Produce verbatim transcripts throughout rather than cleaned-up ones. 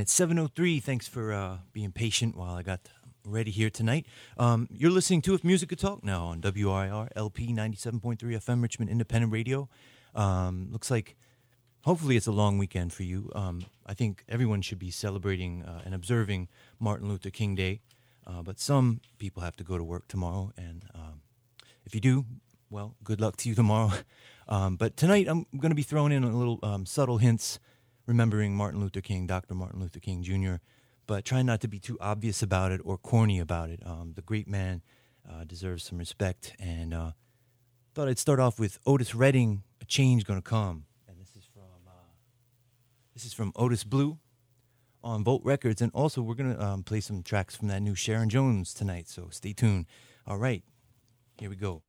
It's seven oh three. Thanks for uh, being patient while I got ready here tonight. Um, you're listening to If Music Could Talk now on W I R L P ninety-seven point three F M, Richmond Independent Radio. Um, looks like hopefully it's a long weekend for you. Um, I think everyone should be celebrating uh, and observing Martin Luther King Day, uh, but some people have to go to work tomorrow, and um, if you do, well, good luck to you tomorrow. Um, but tonight I'm going to be throwing in a little um, subtle hints, remembering Martin Luther King, Doctor Martin Luther King Junior, but trying not to be too obvious about it or corny about it. Um, the great man uh, deserves some respect, and uh, thought I'd start off with Otis Redding, A Change Gonna Come. And this is from uh, this is from Otis Blue on Volt Records, and also we're going to um, play some tracks from that new Sharon Jones tonight, so stay tuned. All right, here we go.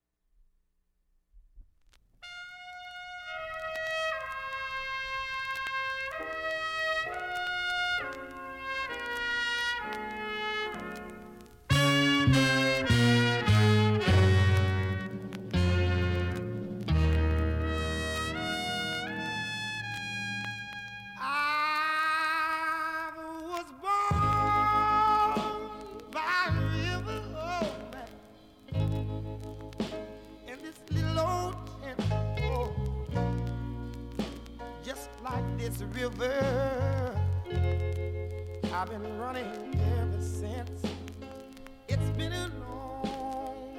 I've been running ever since. It's been a long,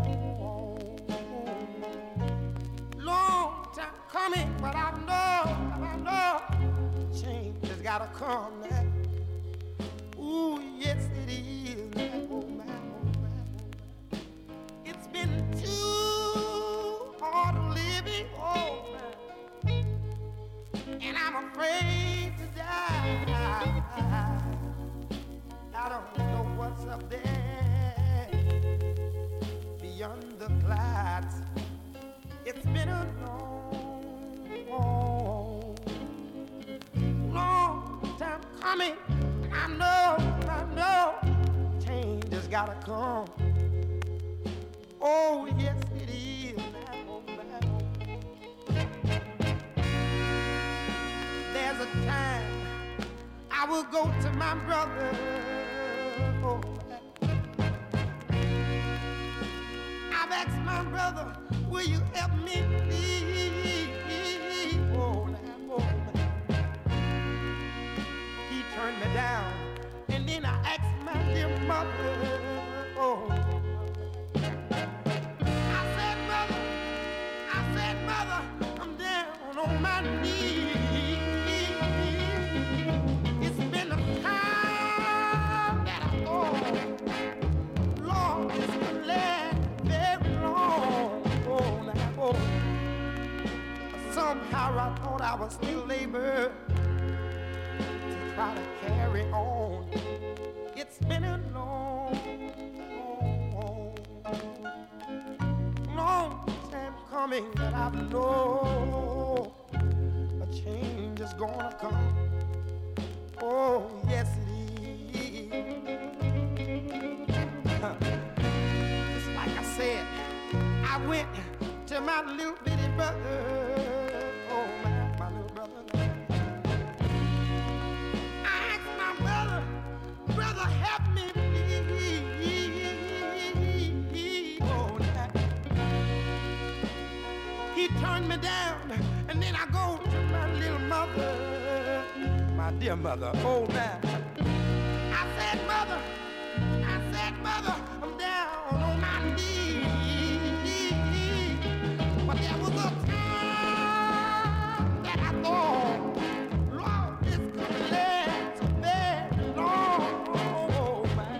long time coming, but I know, I know, change has gotta come now. Ooh, yes it is. Oh man, oh man, oh man. It's been too hard living, oh man, and I'm afraid to die. I don't know what's up there beyond the clouds. It's been a long, long time coming. I know, I know, change has gotta come. Oh, yes, it is. There's a time I will go to my brother. Oh, I've asked my brother, will you help me please? Oh, oh, he turned me down, and then I asked my dear mother. Oh, I said, mother, I said, mother, I'm down on my knees. Somehow I thought I was still able to try to carry on. It's been a long, long, long time coming, that I know a change is gonna come. Oh, yes it is. Just like I said, I went to my little bitty brother. Turn me down, and then I go to my little mother, my dear mother, oh man. I said, mother, I said, mother, I'm down on my knees. But there was a time that I thought, Lord, this could last so very long, oh man.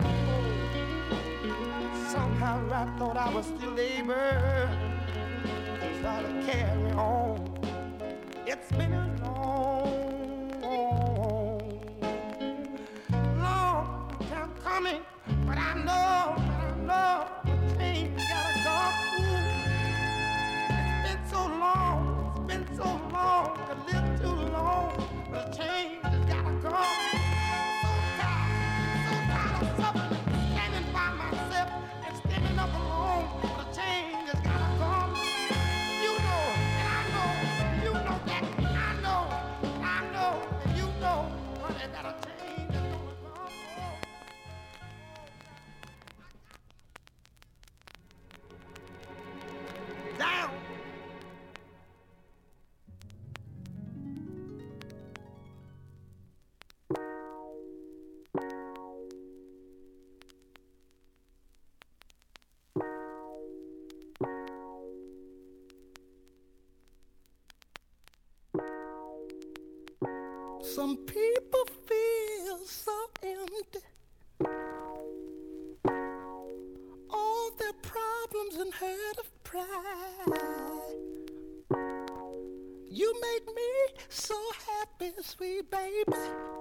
Somehow I thought I was still able try to carry on. It's been a long, long time coming, but I know, I know the change gotta come. It's been so long, it's been so long, a little too long, but change has gotta come. So tired, so tired of suffering, standing by myself and standing up alone. The change has gotta come. I Some people feel so empty. All their problems and hurt of pride. You make me so happy, sweet baby.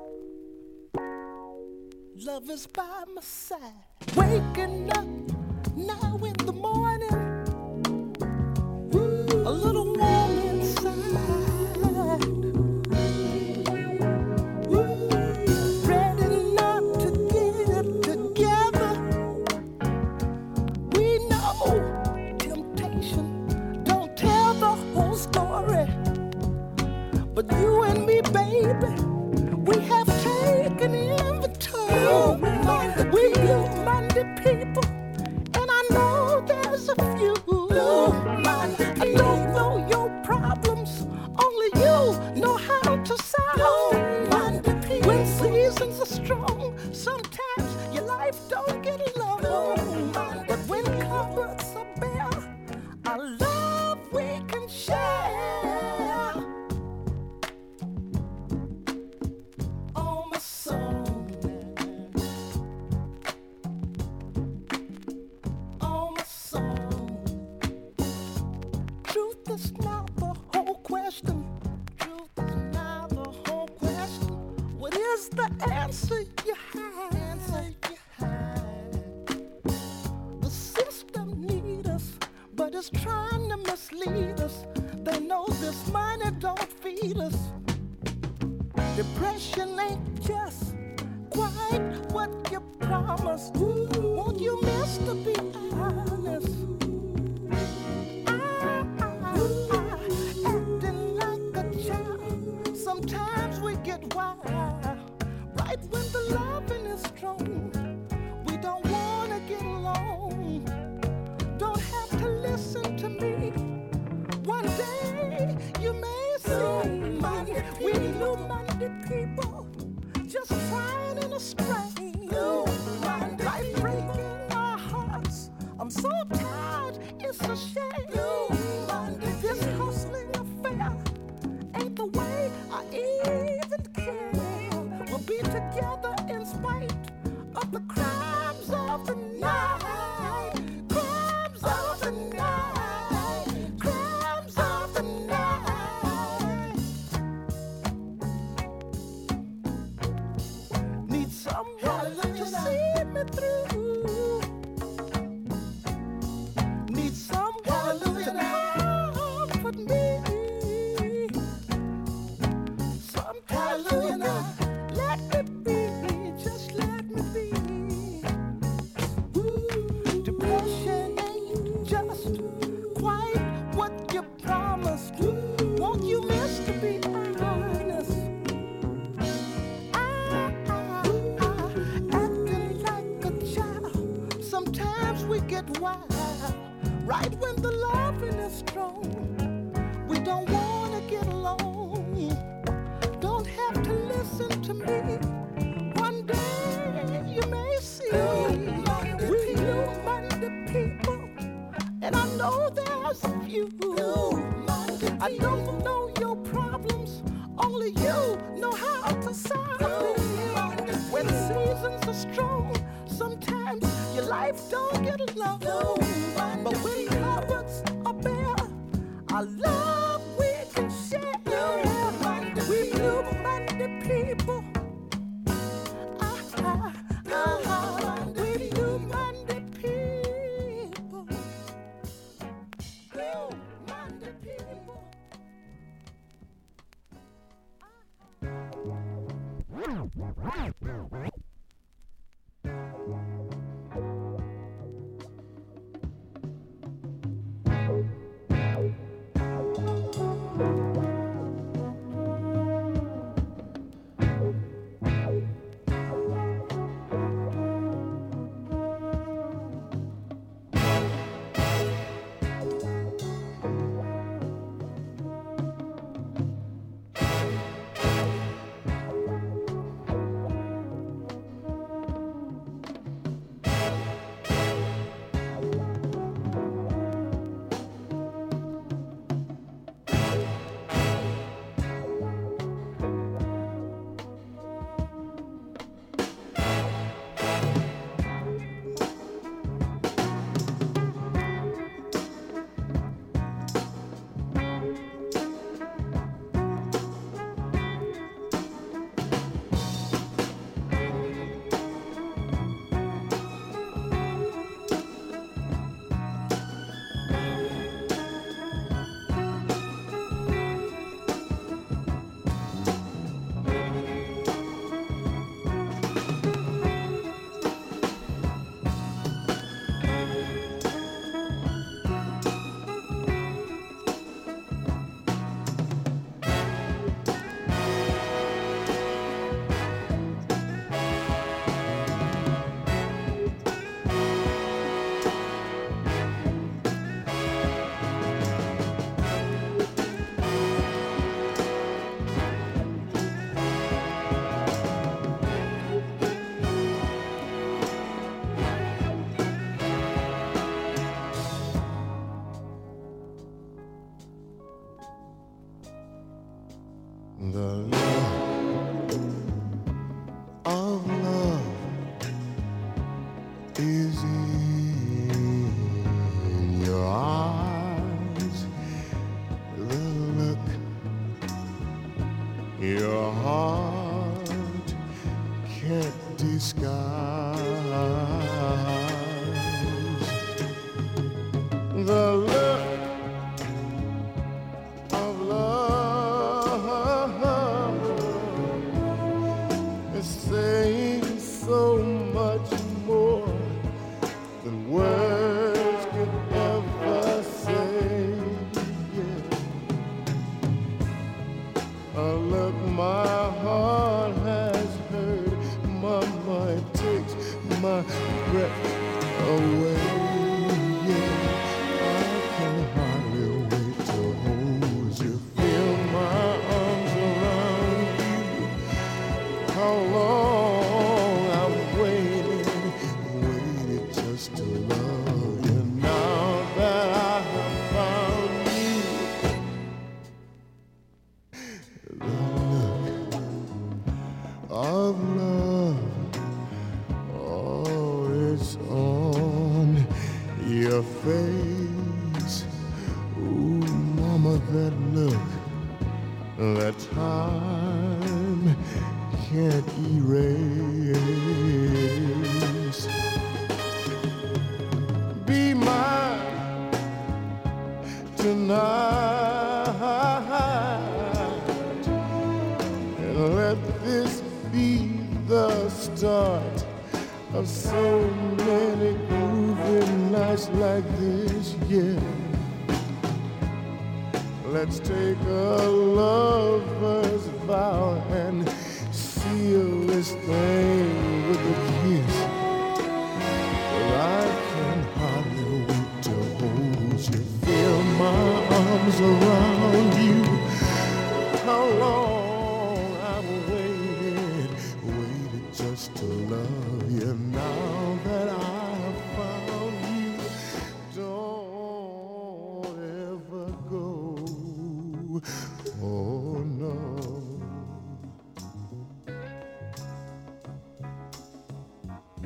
Love is by my side. Waking up now in the morning, a little warm inside. Ready not to get together. We know temptation don't tell the whole story. But you and me, baby, we have taken inventory. We blue-minded people, and I know there's a few. I don't know your problems, only you know how to solve. When seasons are strong, sometimes your life don't get along. But when cupboards are bare, our love we can share. Oh, my soul. Oh, my soul. Truth is not the whole question. Truth is not the whole question. What is the answer you have? Answer you have. The system needs us, but it's trying to mislead us. They know this money don't feed us. Depression ain't just quite what you promised. Won't you miss to be honest? I, I, I, acting like a child. Sometimes we get wild. Right when the loving is strong, we don't wanna get along. Don't have to listen to me. One day you may see we blue-minded people just trying in a strain. Life breaking our hearts. I'm so tired, it's a shame. This hustling affair ain't the way I even care. We'll be together in spite of the crimes of the night. Crimes of the night. Crimes of the night. Need someone to see me through. Need someone to comfort me. Sometimes you know, let me be, just let me be. Ooh, depression ain't just quite what you promised. Won't you miss to be honest? I, I, I, acting like a child. Sometimes we get wild. Right when the loving is strong, we don't wanna get along. Don't have to listen to me. One day you may see we blue-minded people, and I know there's a few. I don't know your problems, only you know how to solve them. When seasons are strong, sometimes your life don't get along. But when cupboards are bare, our love we can share. We blue-minded people. Ah, ah, ah, we blue-minded people. Blue-minded people. The love of love is in your eyes. The look your heart can't disguise. The look of love is saying so much more than words could ever say. Yeah. A look my heart has heard, Mama, it takes my breath away. Yeah, I can hardly wait to hold you, feel my arms around you. How long I've waited, waited just to love you. Now that I have found you, the look of love, oh, it's on your face. Ooh, Mama, that look, that time can't erase. Be mine tonight, and let this be the start of so many grooving nights like this, yeah. Let's take a lover's vow and seal this thing with a kiss. But I can hardly wait to hold you, feel my arms around you. How long I've waited, waited just to love you. Now that I have found you, don't ever go. Oh no.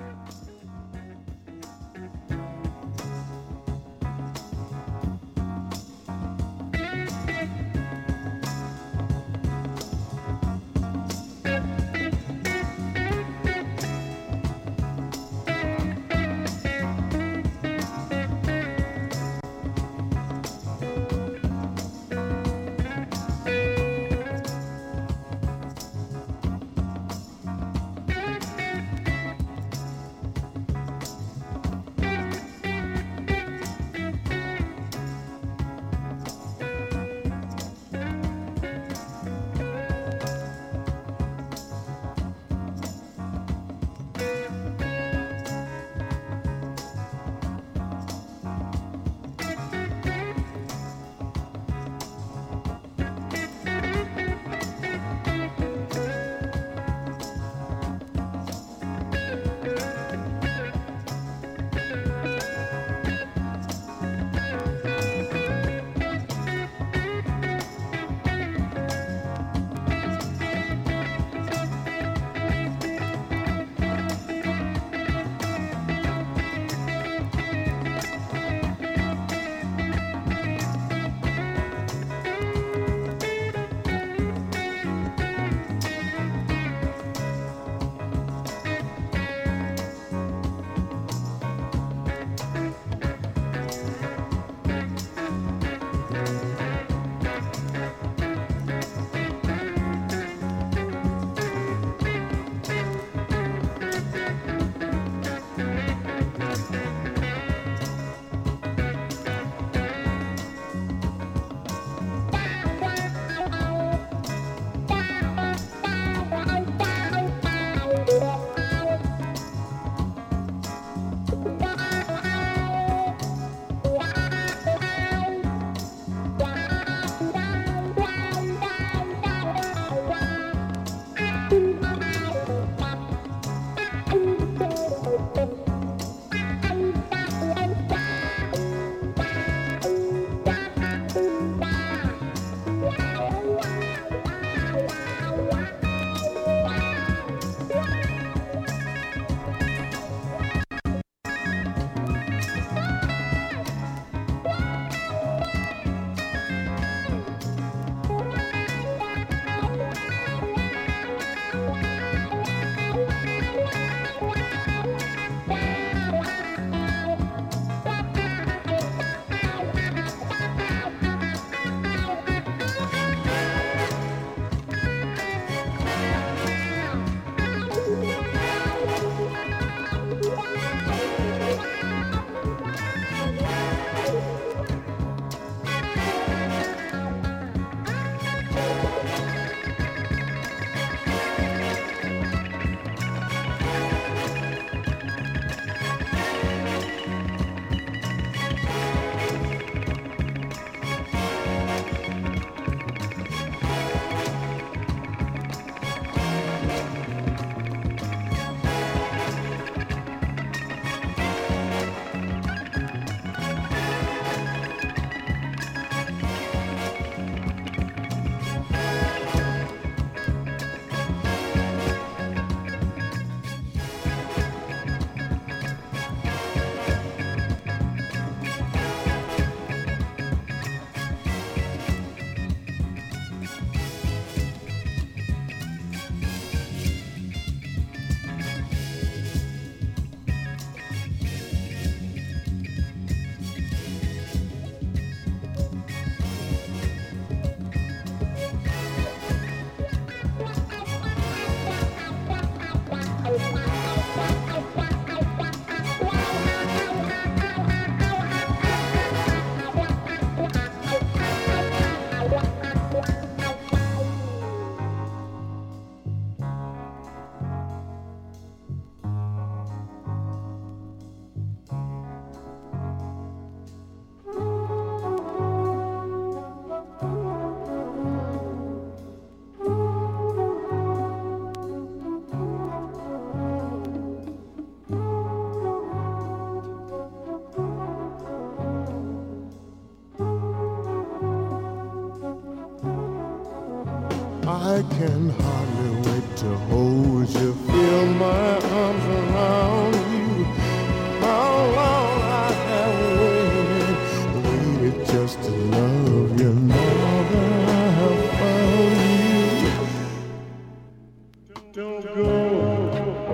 I can hardly wait to hold you, feel my arms around you. How long I have waited, waited just to love you. Now that I have found you, don't go,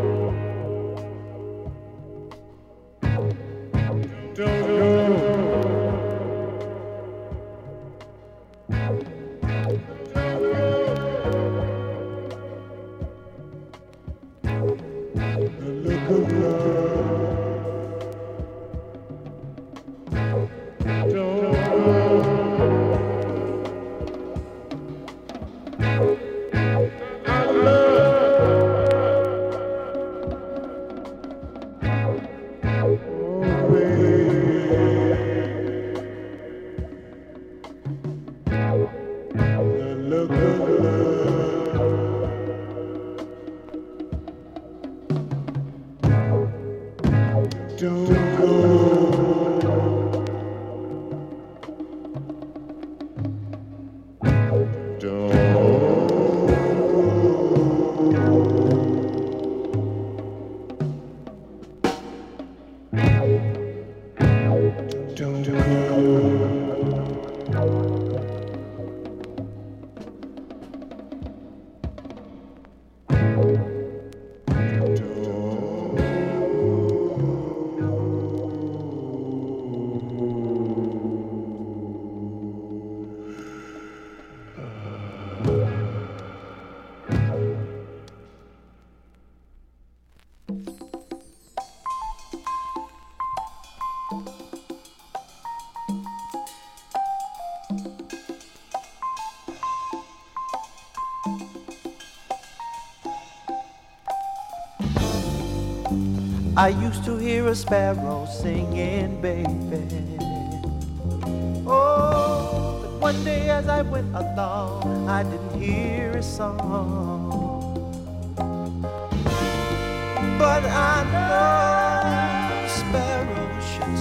don't go. I used to hear a sparrow singing, baby. Oh, but one day as I went along, I didn't hear a song. But I know sparrows should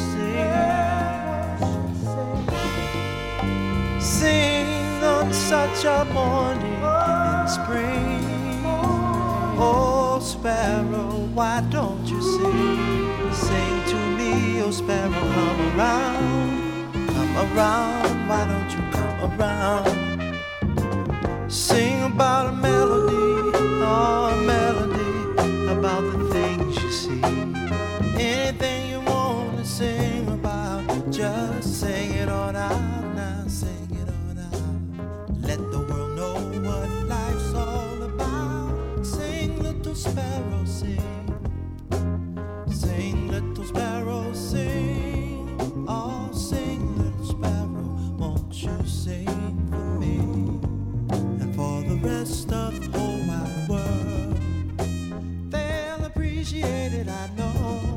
sing, sing on such a morning in spring. Oh, sparrow, why don't you sing? Sing to me, oh sparrow, come around, come around, why don't you come around? Sing about a melody, oh, a melody, about the things you see. Anything you want to sing about, just sing it on out now, sing it on out. Let the world know what life's all about. Sing, little sparrow, sing. Sing, little sparrow, sing. Oh, sing, little sparrow, won't you sing for me and for the rest of the whole wide world? They'll appreciate it, I know.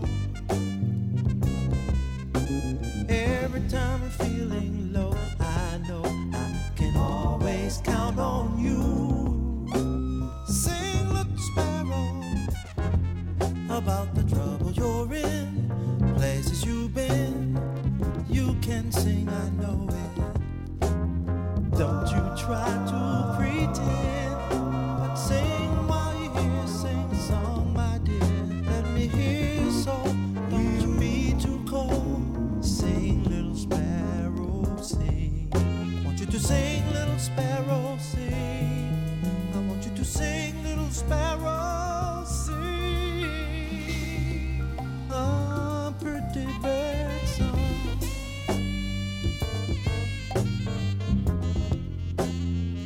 Every time I'm feeling low, I know I can always count on you. Sing, little sparrow, about the trouble you're in, places you've been. You can sing, I know it. Don't you try to pretend, but sing while you hear, sing a song, my dear. Let me hear your soul, don't you be too cold. Sing, little sparrow, sing. I want you to sing, little sparrow, sing. I want you to sing, little sparrow, sing. A pretty bird song.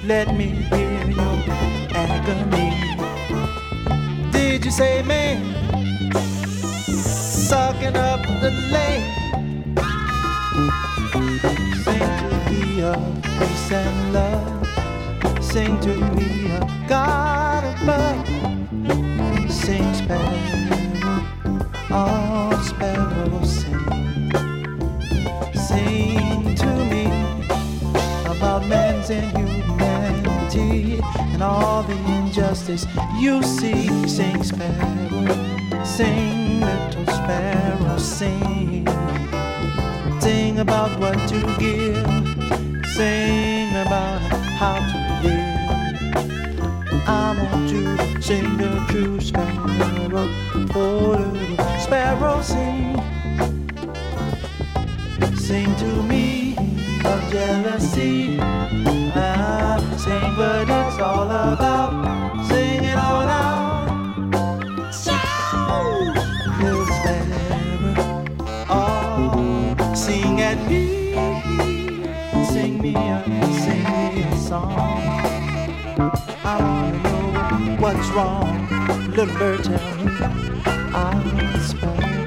let me hear your agony. Did you say man sucking up the lane? Sing to me of peace and love. Sing to me of God above. Sing sparrow, all sparrows sing. Sing to me about man's inhumanity and all the injustice you see. Sing sparrow, sing little sparrow, sing. Sing about what to give, sing about how to live. I want you to sing the true sparrow, oh little sparrow, sing. Sing to me of jealousy, ah, sing what it's all about, sing it all out. Little sparrow, oh, sing at me, sing me a, sing me a song. I wanna know what's wrong, little bird, tell me. I'm a sparrow.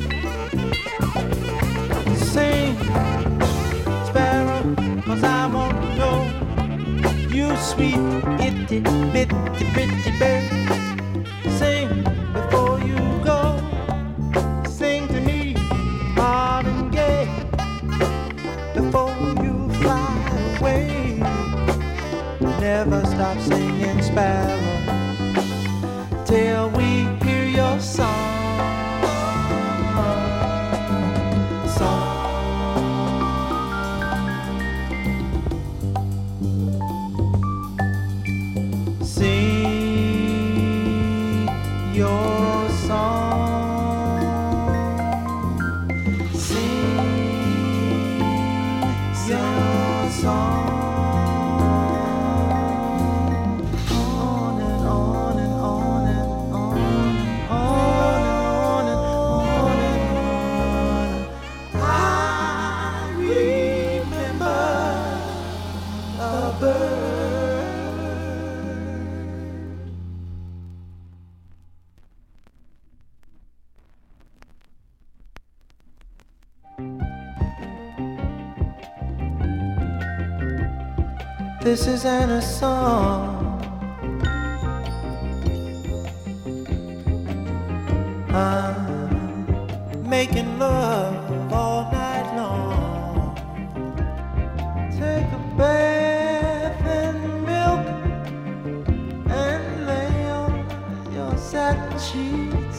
Sing, sparrow, 'cause I want to know you sweet itty bitty pretty bird. Sing before you go. Sing to me hard and gay before you fly away. Never stop singing, sparrow, till we hear your song. Sing your song. Sing your song. On and on and on and on and on and on and on. I remember a bird. This is Anna's song. I'm making love all night long. Take a bath in milk and lay on your satin sheets.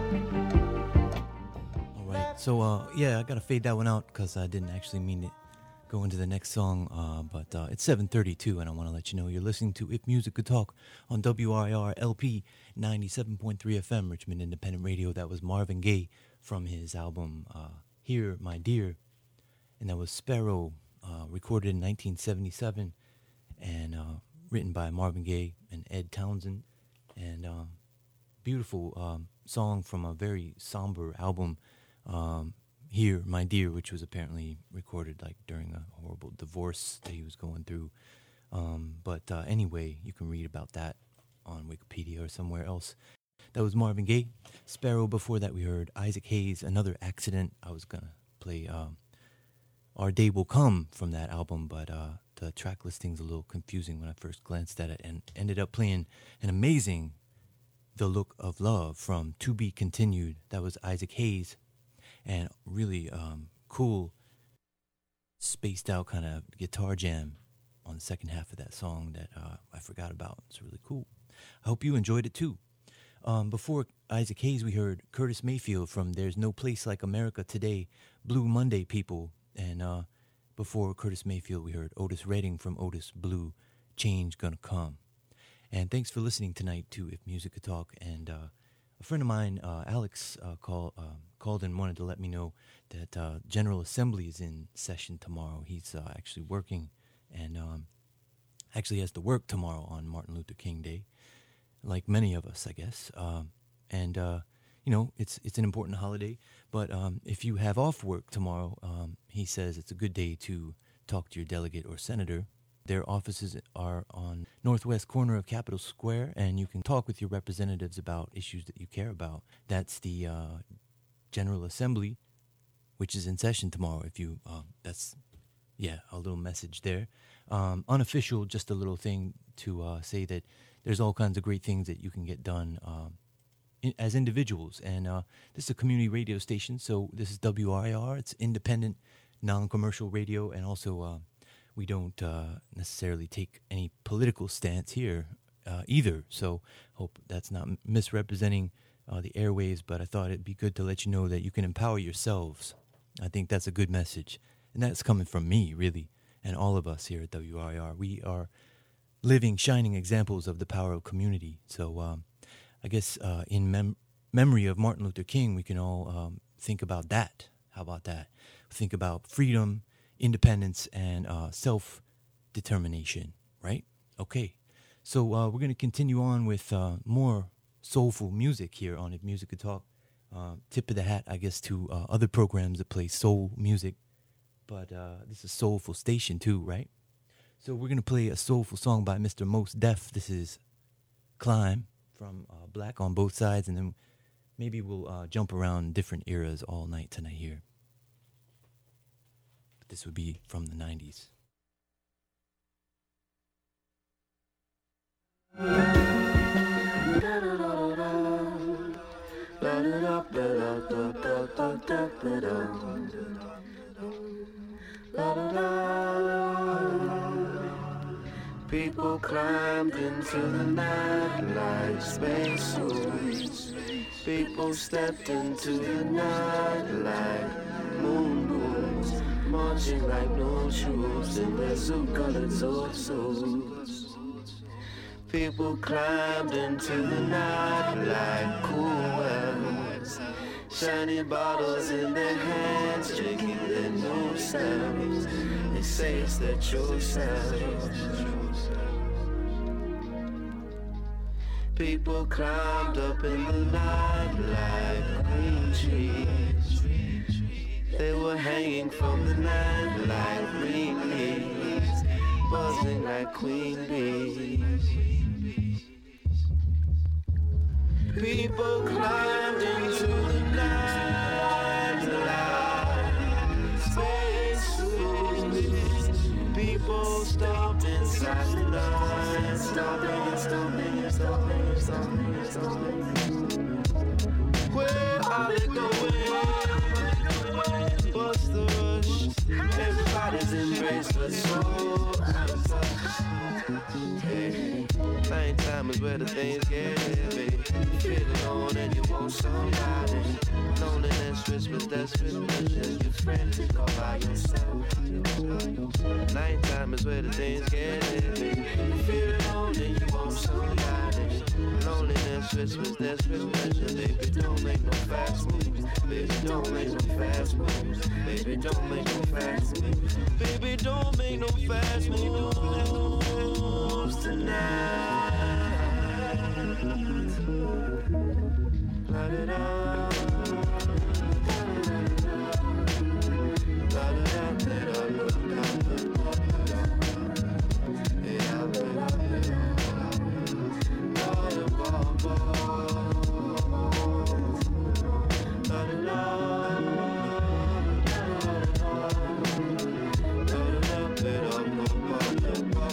All right, so uh, yeah, I gotta fade that one out because I didn't actually mean to go into the next song, uh, but uh, it's seven thirty-two, and I want to let you know you're listening to If Music Could Talk on W I R L P ninety-seven point three F M, Richmond Independent Radio. That was Marvin Gaye from his album uh, Here, My Dear, and that was Sparrow, uh, recorded in nineteen seventy-seven, and uh, written by Marvin Gaye and Ed Townsend, and uh, beautiful um, song from a very somber album, um, Here, My Dear, which was apparently recorded like during a horrible divorce that he was going through. Um, but uh, anyway, you can read about that on Wikipedia or somewhere else. That was Marvin Gaye. Sparrow. Before that, we heard Isaac Hayes, Another Accident. I was going to play um, Our Day Will Come from that album, but uh, the track listing's a little confusing when I first glanced at it, and ended up playing an amazing The Look of Love from To Be Continued. That was Isaac Hayes. And really um, cool, spaced out kind of guitar jam on the second half of that song that uh, I forgot about. It's really cool. I hope you enjoyed it too. Um, before Isaac Hayes, we heard Curtis Mayfield from There's No Place Like America Today, Blue Monday People. And uh, before Curtis Mayfield, we heard Otis Redding from Otis Blue, Change Gonna Come. And thanks for listening tonight to If Music Could Talk. And uh, a friend of mine, uh, Alex, uh, call, uh, called and wanted to let me know that uh, General Assembly is in session tomorrow. He's uh, actually working and um, actually has to work tomorrow on Martin Luther King Day, like many of us, I guess. Um, and, uh, you know, it's it's an important holiday. But um, if you have off work tomorrow, um, he says it's a good day to talk to your delegate or senator. Their offices are on northwest corner of Capitol Square, and you can talk with your representatives about issues that you care about. That's the uh, General Assembly, which is in session tomorrow. If you, uh, that's, yeah, a little message there. Um, unofficial, just a little thing to uh, say that there's all kinds of great things that you can get done um, in, as individuals. And uh, this is a community radio station, so this is W R I R. It's independent, non-commercial radio, and also uh, we don't uh, necessarily take any political stance here uh, either. So hope that's not misrepresenting uh, the airwaves, but I thought it'd be good to let you know that you can empower yourselves. I think that's a good message, and that's coming from me, really, and all of us here at W R I R. We are living, shining examples of the power of community. So um, I guess uh, in mem- memory of Martin Luther King, we can all um, think about that. How about that? Think about freedom, independence, and uh, self-determination, right? Okay, so uh, we're going to continue on with uh, more soulful music here on If Music Could Talk. Uh, tip of the hat, I guess, to uh, other programs that play soul music, but uh, this is a soulful station too, right? So we're going to play a soulful song by Mister Mos Def. This is Climb from uh, Black on Both Sides, and then maybe we'll uh, jump around different eras all night tonight here. This would be from the nineties. People climbed into the night like spacesuits. People stepped into the night like moon boots, marching like no shoes in their suit-colored suits. People climbed into the night like cool wells, shiny bottles in their hands, shaking their new selves. They say it's their true selves. People climbed up in the night like green trees. They were hanging from the night like green leaves, buzzing like queen bees. People climbed into the night like spacesuits. People stopped inside the night, stopping and stopping and stopping and stopping and stopping. Where are they going? What's the rush? Everybody's embraced but so out of touch. Hey, nighttime is where the things get heavy. You feel alone and you want somebody. Loneliness whispers desperation. Your friends is all by yourself. Nighttime is where the things get heavy. You feel alone and you want somebody. Loneliness whispers desperation. Baby, don't make no fast moves. Baby, don't make no fast moves. Baby, don't make no fast moves. Baby, don't make no fast moves tonight. La da da. Bye.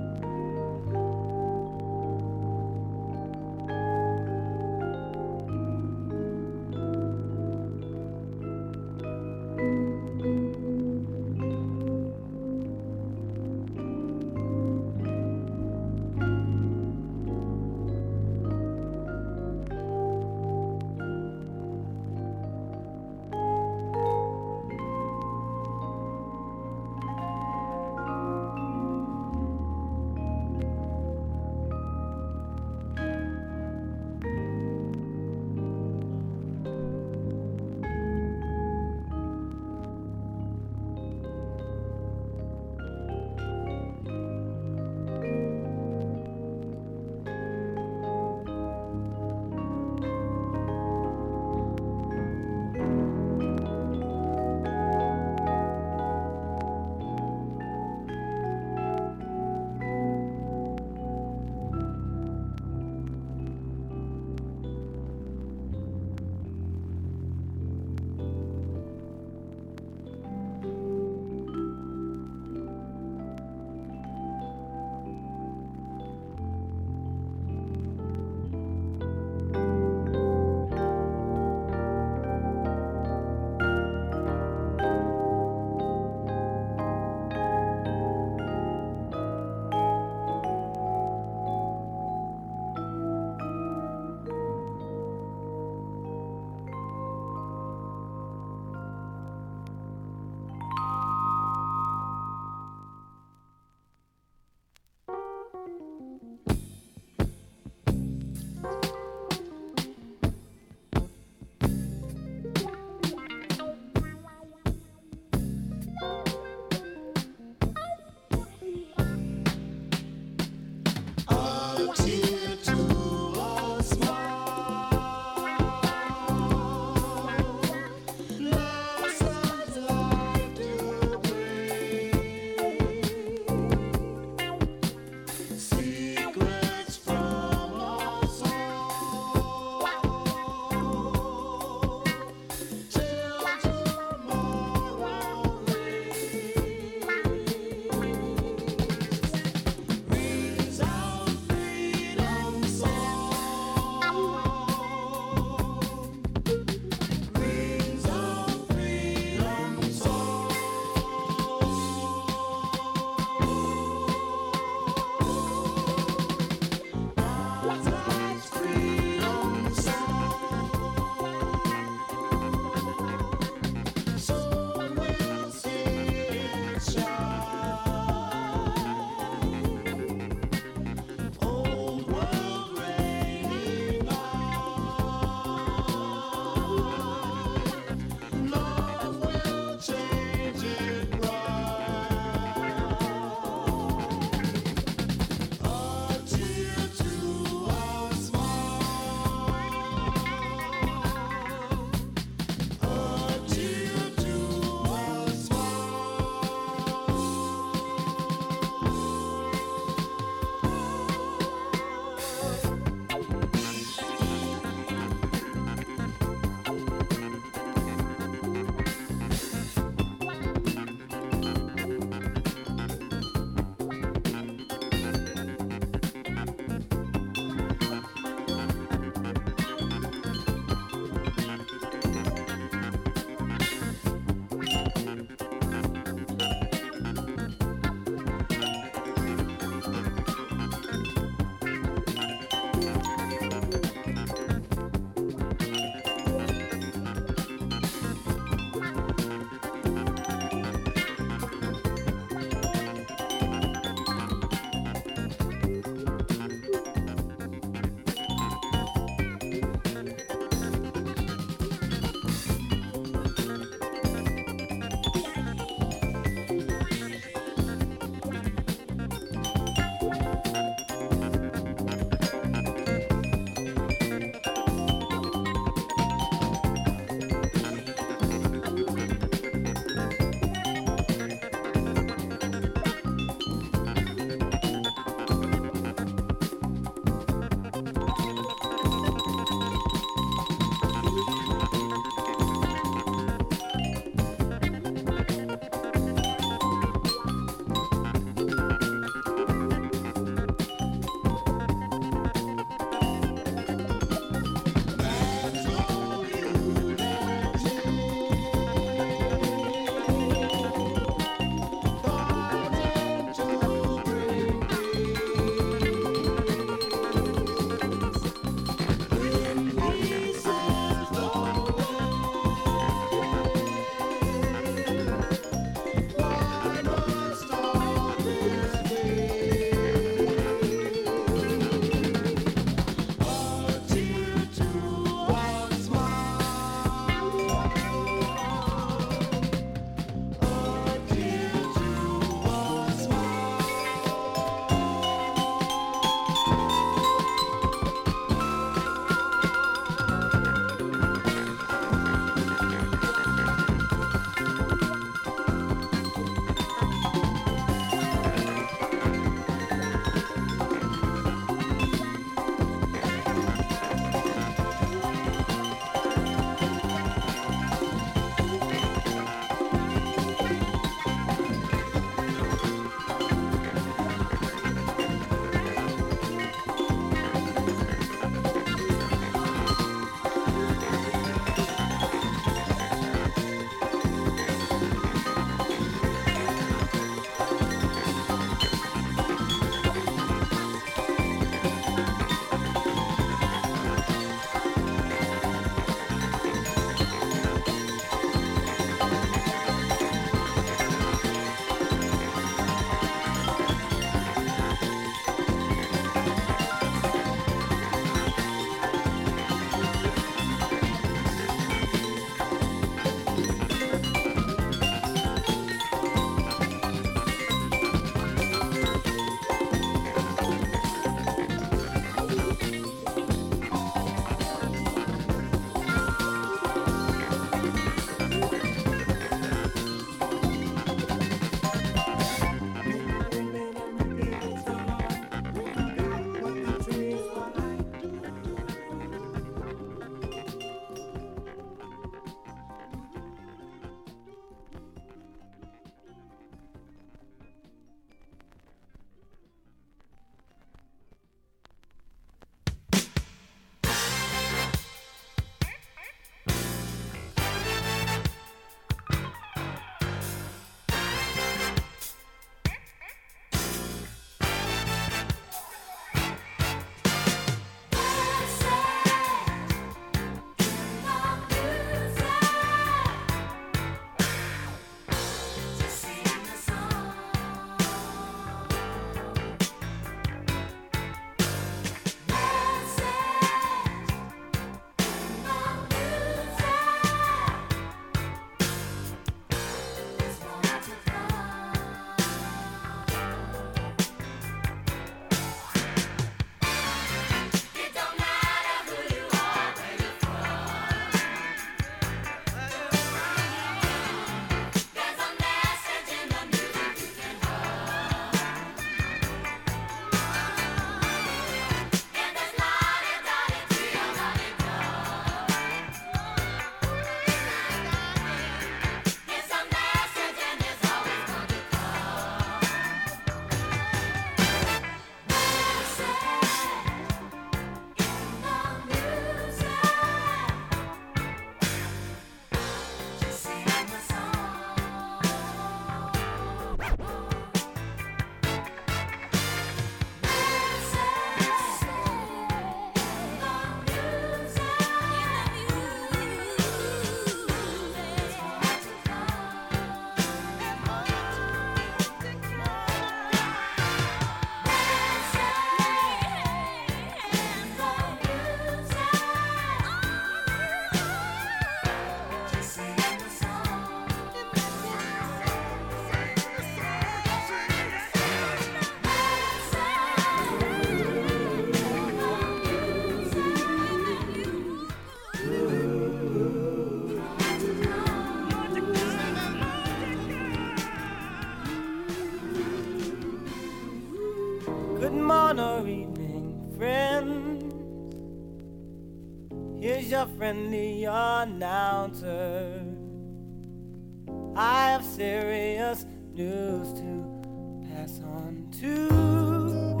Here's your friendly announcer. I have serious news to pass on to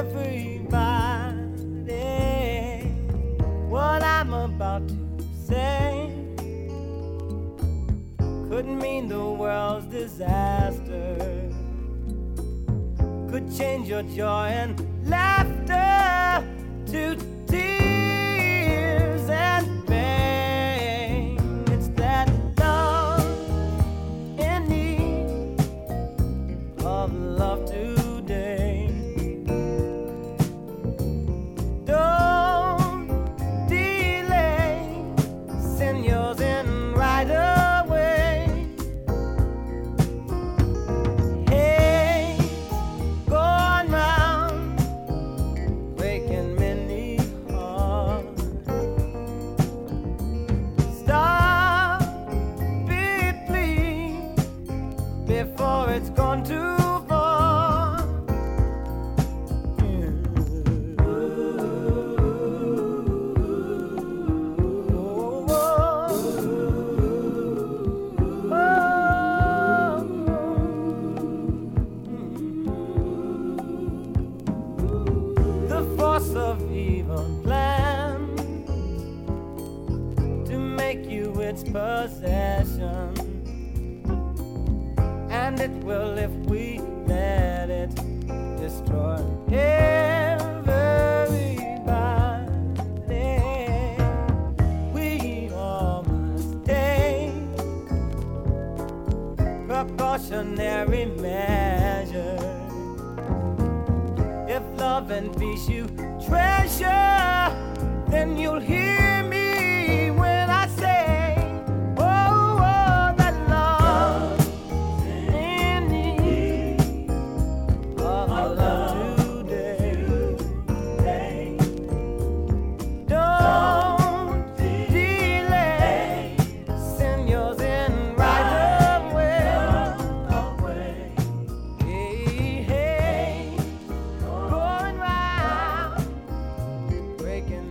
everybody. What I'm about to say could mean the world's disaster, could change your joy and laughter to tears and pain. It's that love in need of love today. Don't delay, send yours in right away. Hey, going round, breaking many hearts. Stop it, please, before it's gone too far. The force of evil plan to make you its possession, and it will if we let it destroy everybody. We all must take precautionary measures. If love and peace you treasure, then you'll hear me when I say, oh, oh, that love in need of a love today. Don't delay, send yours in right away. Hey, hey, going round, breaking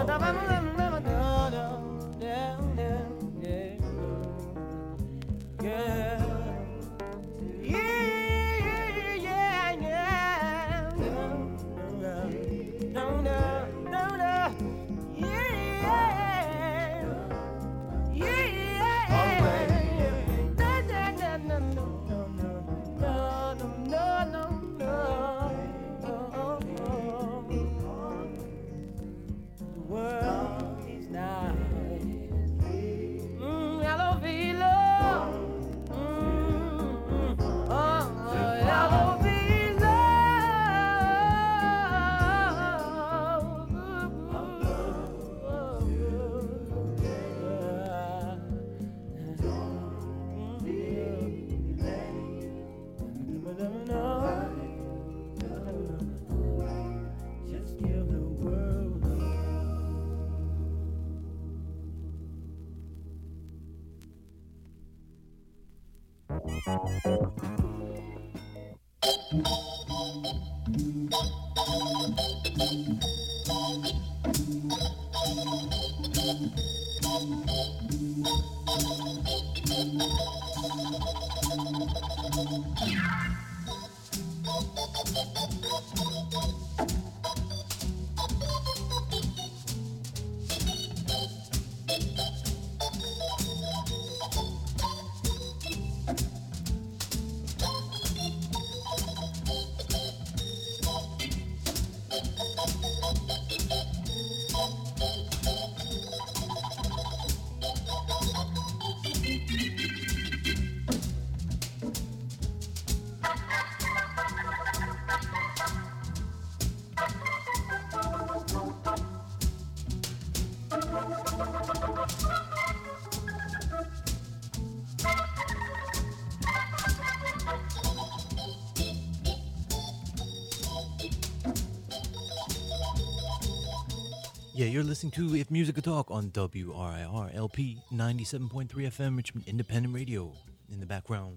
Yeah, you're listening to If Music Could Talk on W R I R L P ninety-seven point three F M, Richmond Independent Radio. In the background,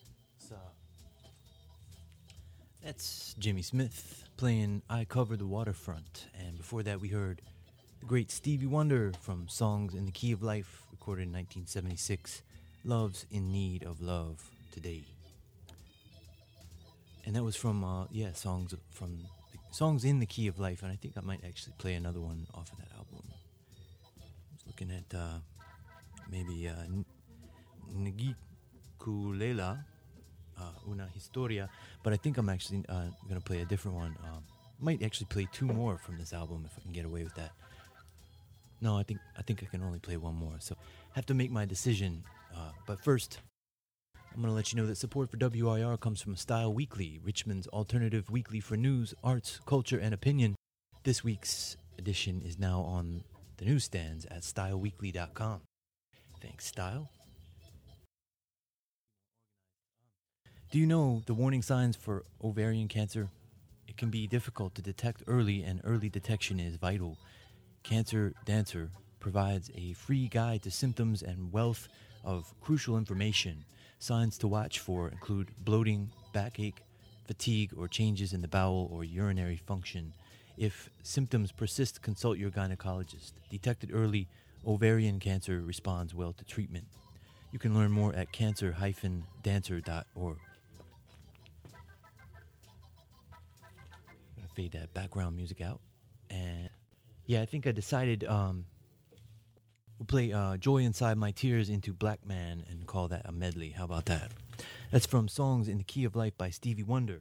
so that's Jimmy Smith playing I Cover the Waterfront. And before that, we heard the great Stevie Wonder from Songs in the Key of Life, recorded in nineteen seventy-six, Love's in Need of Love Today. And that was from, uh, yeah, songs from... Songs in the Key of Life, and I think I might actually play another one off of that album. I was looking at uh, maybe uh, Ngikulela, uh, Una Historia, but I think I'm actually uh, going to play a different one. Um, might actually play two more from this album if I can get away with that. No, I think I think I can only play one more, so I have to make my decision. Uh, but first, I'm going to let you know that support for W I R comes from Style Weekly, Richmond's alternative weekly for news, arts, culture, and opinion. This week's edition is now on the newsstands at style weekly dot com. Thanks, Style. Do you know the warning signs for ovarian cancer? It can be difficult to detect early, and early detection is vital. Cancer Dancer provides a free guide to symptoms and wealth of crucial information. Signs to watch for include bloating, backache, fatigue, or changes in the bowel or urinary function. If symptoms persist, consult your gynecologist. Detected early, ovarian cancer responds well to treatment. You can learn more at cancer dash dancer dot org. I'm going to fade that background music out. And yeah, I think I decided... Um, We'll play uh, Joy Inside My Tears into Black Man and call that a medley. How about that? That's from Songs in the Key of Life by Stevie Wonder.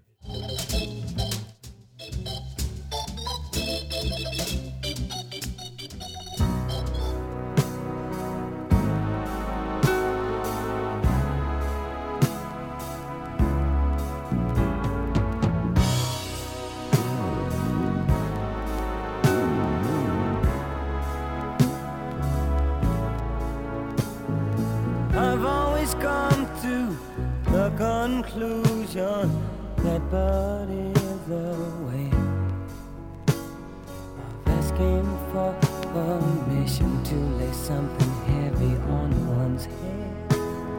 Conclusion that but is a way of asking for permission to lay something heavy on one's head.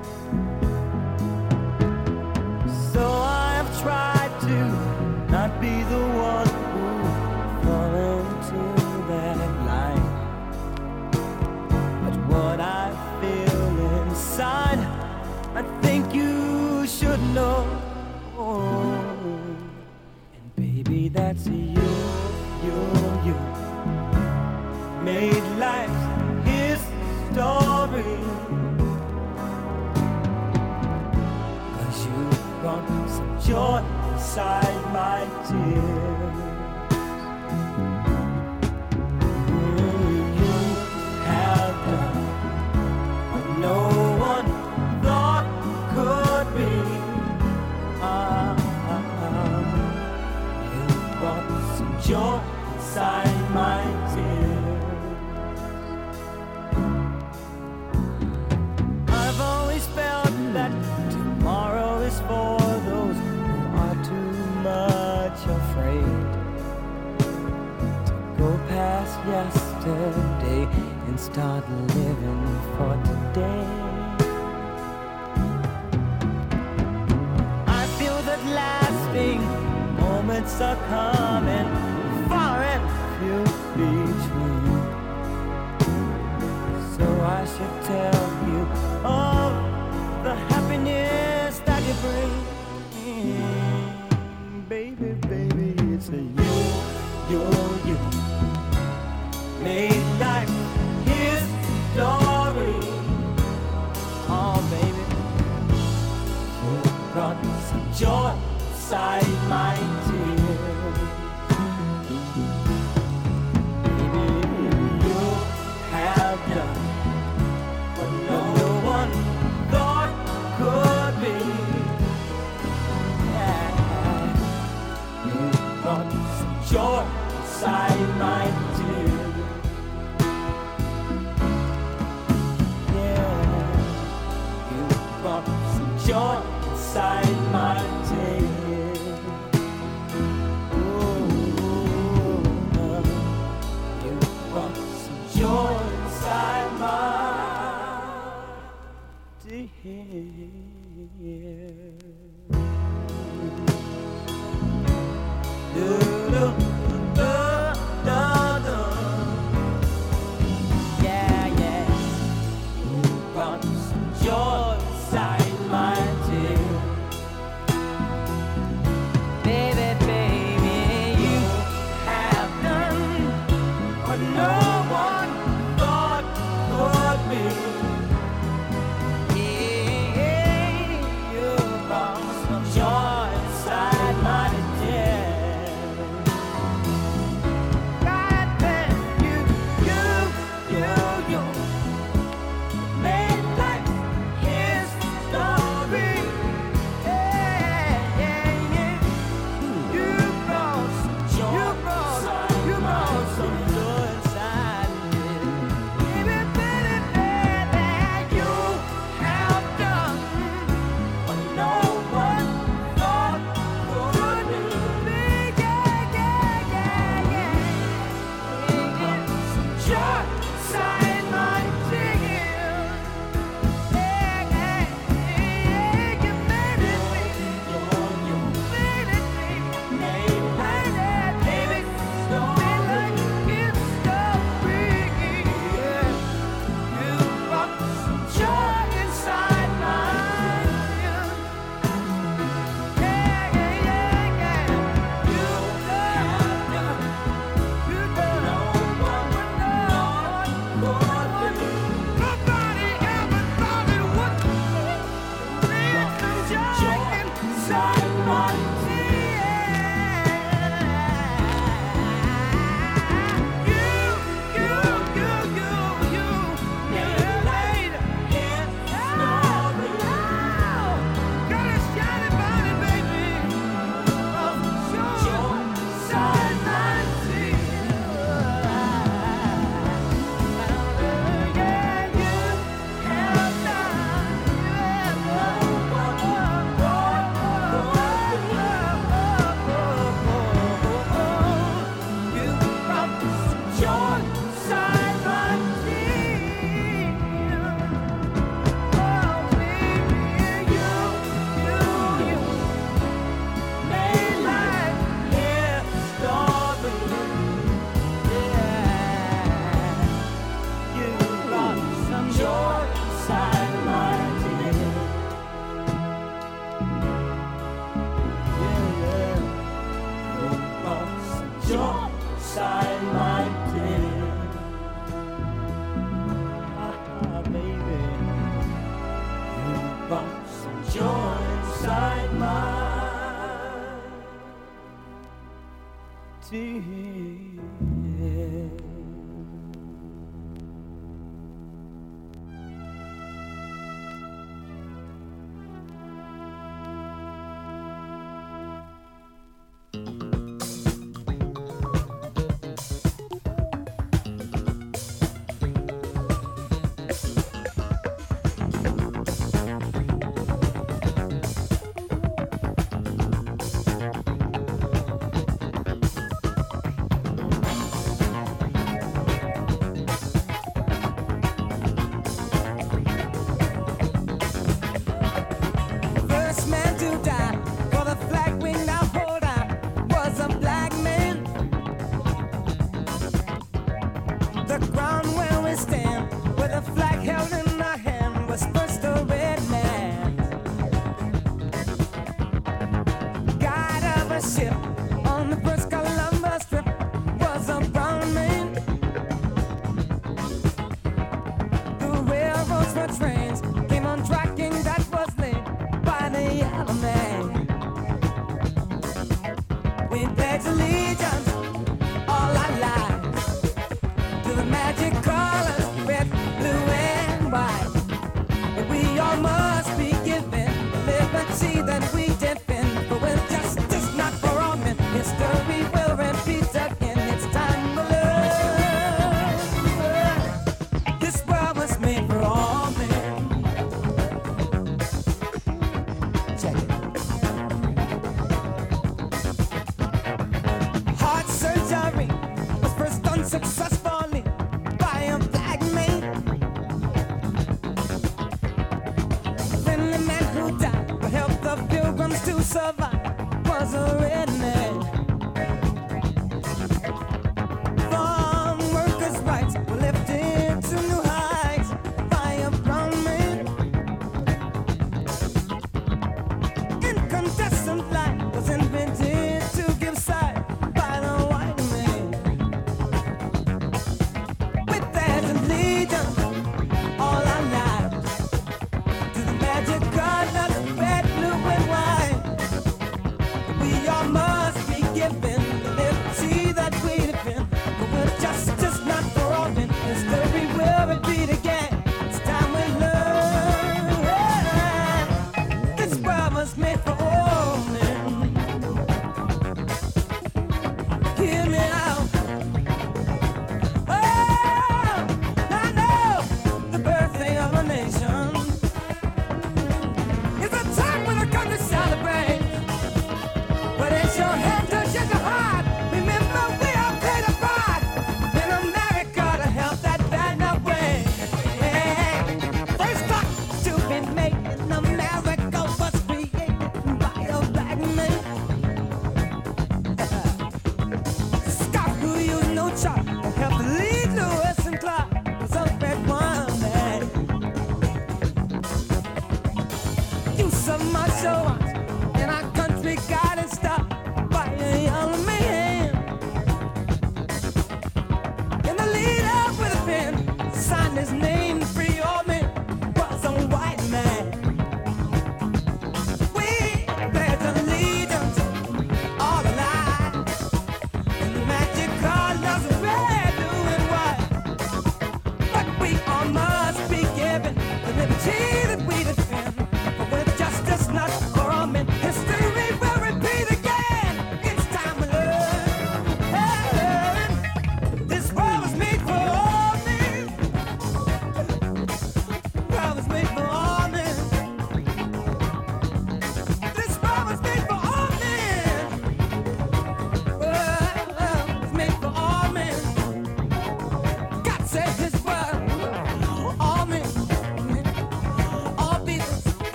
So I have tried to not be the one who fall into that line. Baby, that's you, you, you. Made life's his story. Cause you brought some joy inside my tears. Mm, you have done what no one thought could be. Ah, ah, ah. You brought some joy inside my tears. I've always felt that tomorrow is for those who are too much afraid to go past yesterday and start living for today. I feel that lasting moments are coming, far and few between. So I should tell you of the happiness that you bring. Baby, baby, it's a you, you, you. Made life his story. Oh, baby, you brought some joy inside my tears. Baby, you have done what no one thought could be. Yeah. You brought some joy inside my tears. Yeah. You brought some joy inside my tears. Ooh, you brought some joy inside my tears. Do, do, do, do, do. your side, my dear. Ah, baby, you brought some joy inside my dear.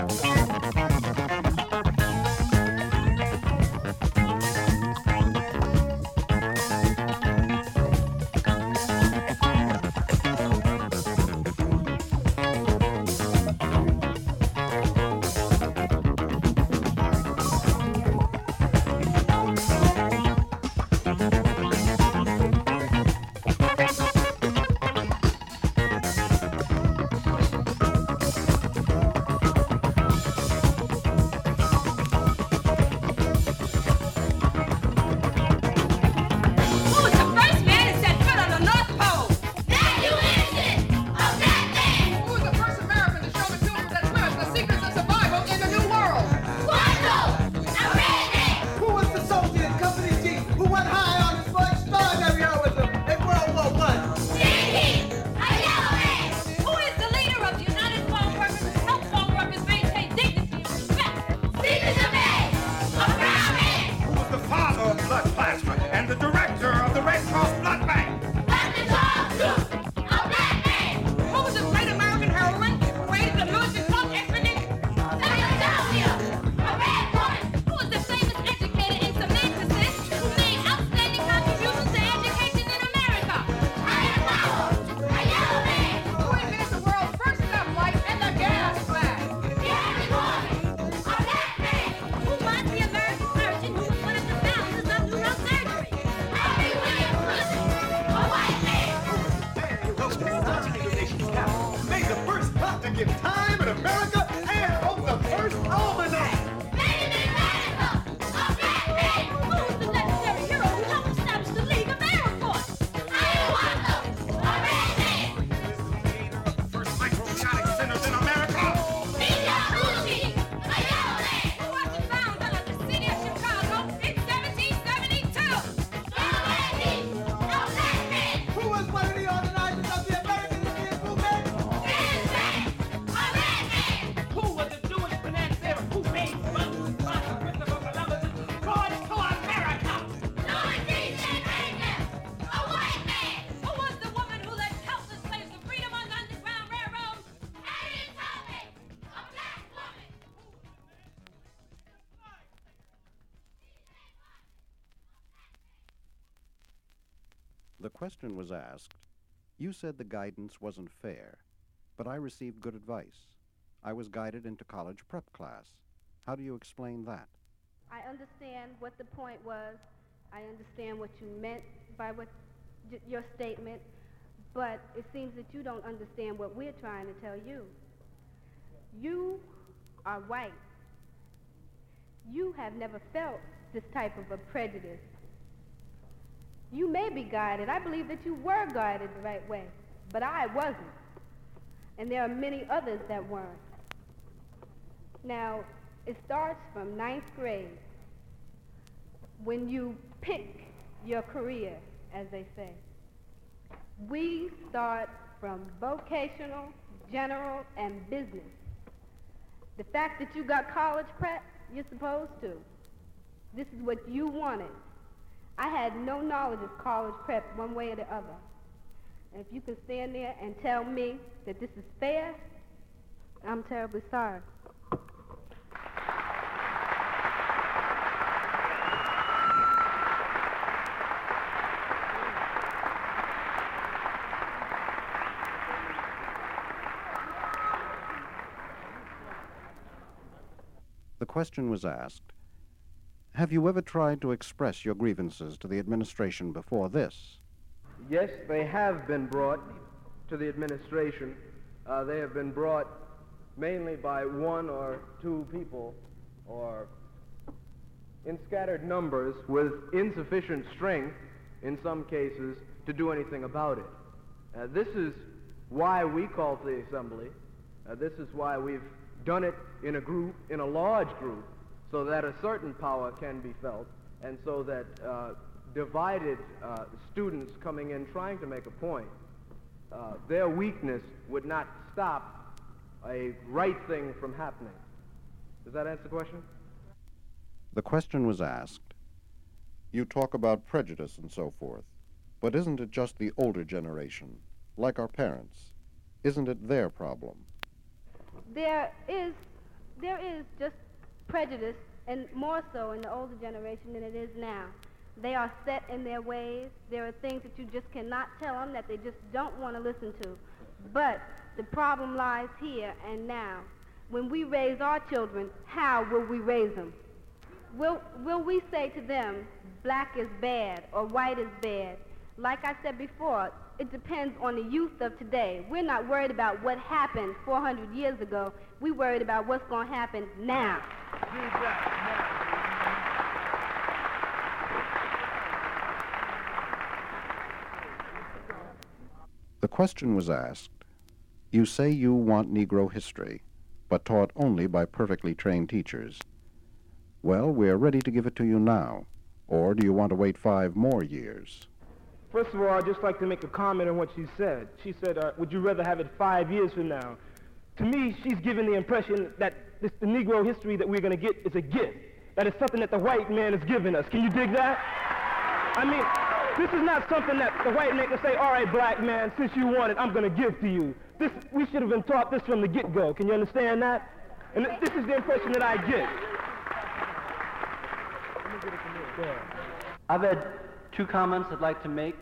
The question was asked, you said the guidance wasn't fair, but I received good advice. I was guided into college prep class. How do you explain that? I understand what the point was. I understand what you meant by what y- your statement, but it seems that you don't understand what we're trying to tell you. You are white. You have never felt this type of a prejudice. You may be guided. I believe that you were guided the right way, but I wasn't. And there are many others that weren't. Now, it starts from ninth grade when you pick your career, as they say. We start from vocational, general, and business. The fact that you got college prep, you're supposed to. This is what you wanted. I had no knowledge of college prep one way or the other. And if you can stand there and tell me that this is fair, I'm terribly sorry. The question was asked, have you ever tried to express your grievances to the administration before this? Yes, they have been brought to the administration. Uh, they have been brought mainly by one or two people, or in scattered numbers with insufficient strength, in some cases, to do anything about it. Uh, this is why we call for the assembly. Uh, this is why we've done it in a group, in a large group, so that a certain power can be felt, and so that uh, divided uh, students coming in trying to make a point, uh, their weakness would not stop a right thing from happening. Does that answer the question? The question was asked, you talk about prejudice and so forth, but isn't it just the older generation, like our parents? Isn't it their problem? There is there is just prejudice, and more so in the older generation than it is now. They are set in their ways. There are things that you just cannot tell them that they just don't want to listen to. But the problem lies here and now. When we raise our children, how will we raise them? Will, will we say to them, black is bad or white is bad? Like I said before, it depends on the youth of today. We're not worried about what happened four hundred years ago. We're worried about what's going to happen now. The question was asked, you say you want Negro history, but taught only by perfectly trained teachers. Well, we're ready to give it to you now. Or do you want to wait five more years? First of all, I'd just like to make a comment on what she said. She said, uh, would you rather have it five years from now? To me, she's given the impression that this, the Negro history that we're going to get is a gift. That is something that the white man has given us. Can you dig that? I mean, this is not something that the white man can say, all right, black man, since you want it, I'm going to give to you. This, we should have been taught this from the get-go. Can you understand that? And th- this is the impression that I get. I've had two comments I'd like to make.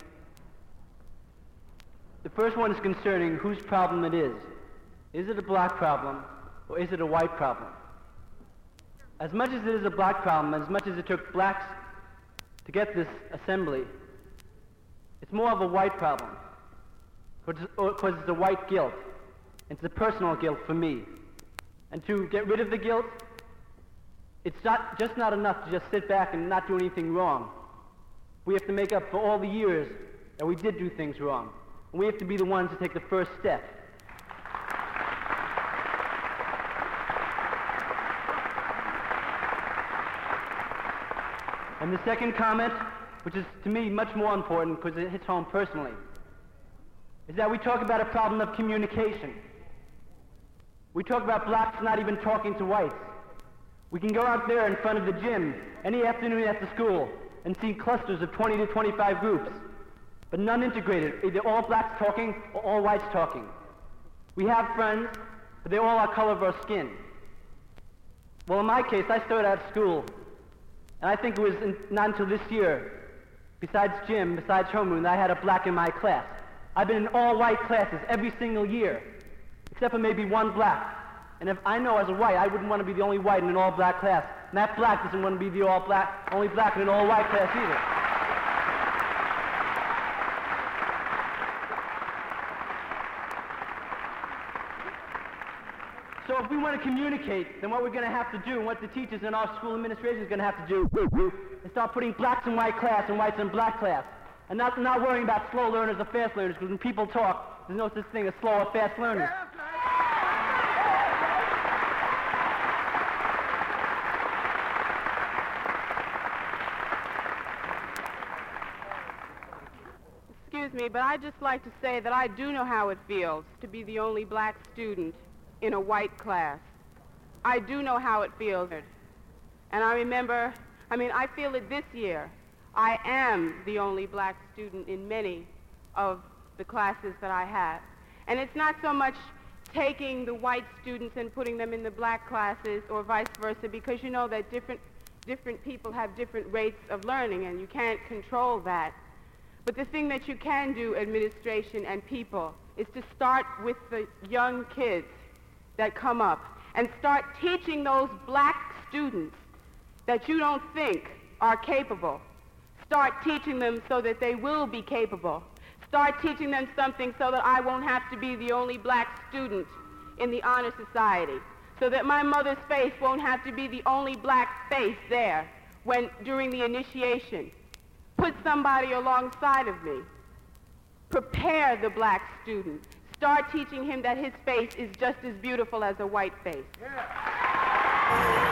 The first one is concerning whose problem it is. Is it a black problem or is it a white problem? As much as it is a black problem, as much as it took blacks to get this assembly, it's more of a white problem, because it's a white guilt. It's a personal guilt for me. And to get rid of the guilt, it's not, just not enough to just sit back and not do anything wrong. We have to make up for all the years that we did do things wrong. And we have to be the ones to take the first step. And the second comment, which is to me much more important because it hits home personally, is that we talk about a problem of communication. We talk about blacks not even talking to whites. We can go out there in front of the gym any afternoon after school and see clusters of twenty to twenty-five groups, but none integrated, either all blacks talking or all whites talking. We have friends, but they all are color of our skin. Well, in my case, I started out of school, and I think it was in, not until this year, besides gym, besides homeroom, that I had a black in my class. I've been in all white classes every single year, except for maybe one black. And if I know as a white, I wouldn't want to be the only white in an all-black class. And that black doesn't want to be the all-black, only black in an all-white class either. So if we want to communicate, then what we're going to have to do, and what the teachers and our school administration is going to have to do, is start putting blacks in white class and whites in black class. And not, not worrying about slow learners or fast learners, because when people talk, there's no such thing as slow or fast learners. Excuse me, but I'd just like to say that I do know how it feels to be the only black student in a white class. I do know how it feels. And I remember, I mean, I feel it this year. I am the only black student in many of the classes that I have. And it's not so much taking the white students and putting them in the black classes or vice versa, because you know that different, different people have different rates of learning, and you can't control that. But the thing that you can do, administration and people, is to start with the young kids that come up and start teaching those black students that you don't think are capable. Start teaching them so that they will be capable. Start teaching them something so that I won't have to be the only black student in the honor society, so that my mother's face won't have to be the only black face there when during the initiation. Put somebody alongside of me. Prepare the black student. Start teaching him that his face is just as beautiful as a white face. Yeah.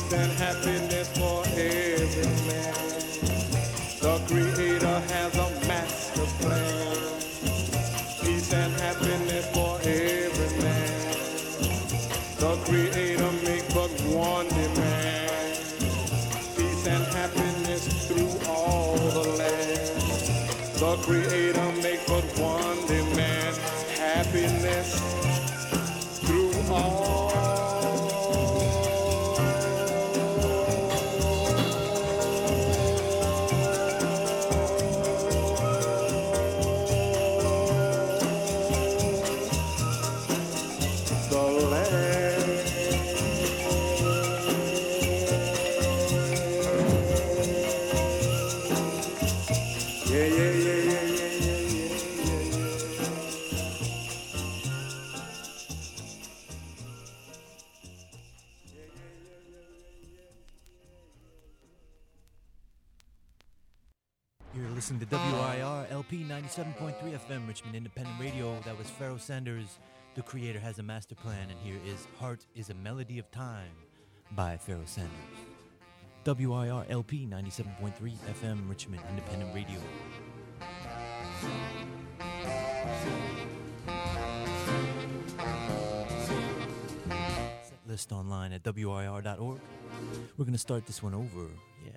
peace and happiness for every man. The Creator has a master plan. Peace and happiness for every man. The Creator makes but one demand. Peace and happiness through all the land. The Creator makes but one demand. Happiness through all. Listening to W I R L P ninety-seven point three F M, Richmond Independent Radio. That was Pharoah Sanders, The Creator Has a Master Plan, and here is Heart is a Melody of Time by Pharoah Sanders. W I R L P ninety-seven point three F M, Richmond Independent Radio. Set list online at W I R dot org. We're going to start this one over, yeah.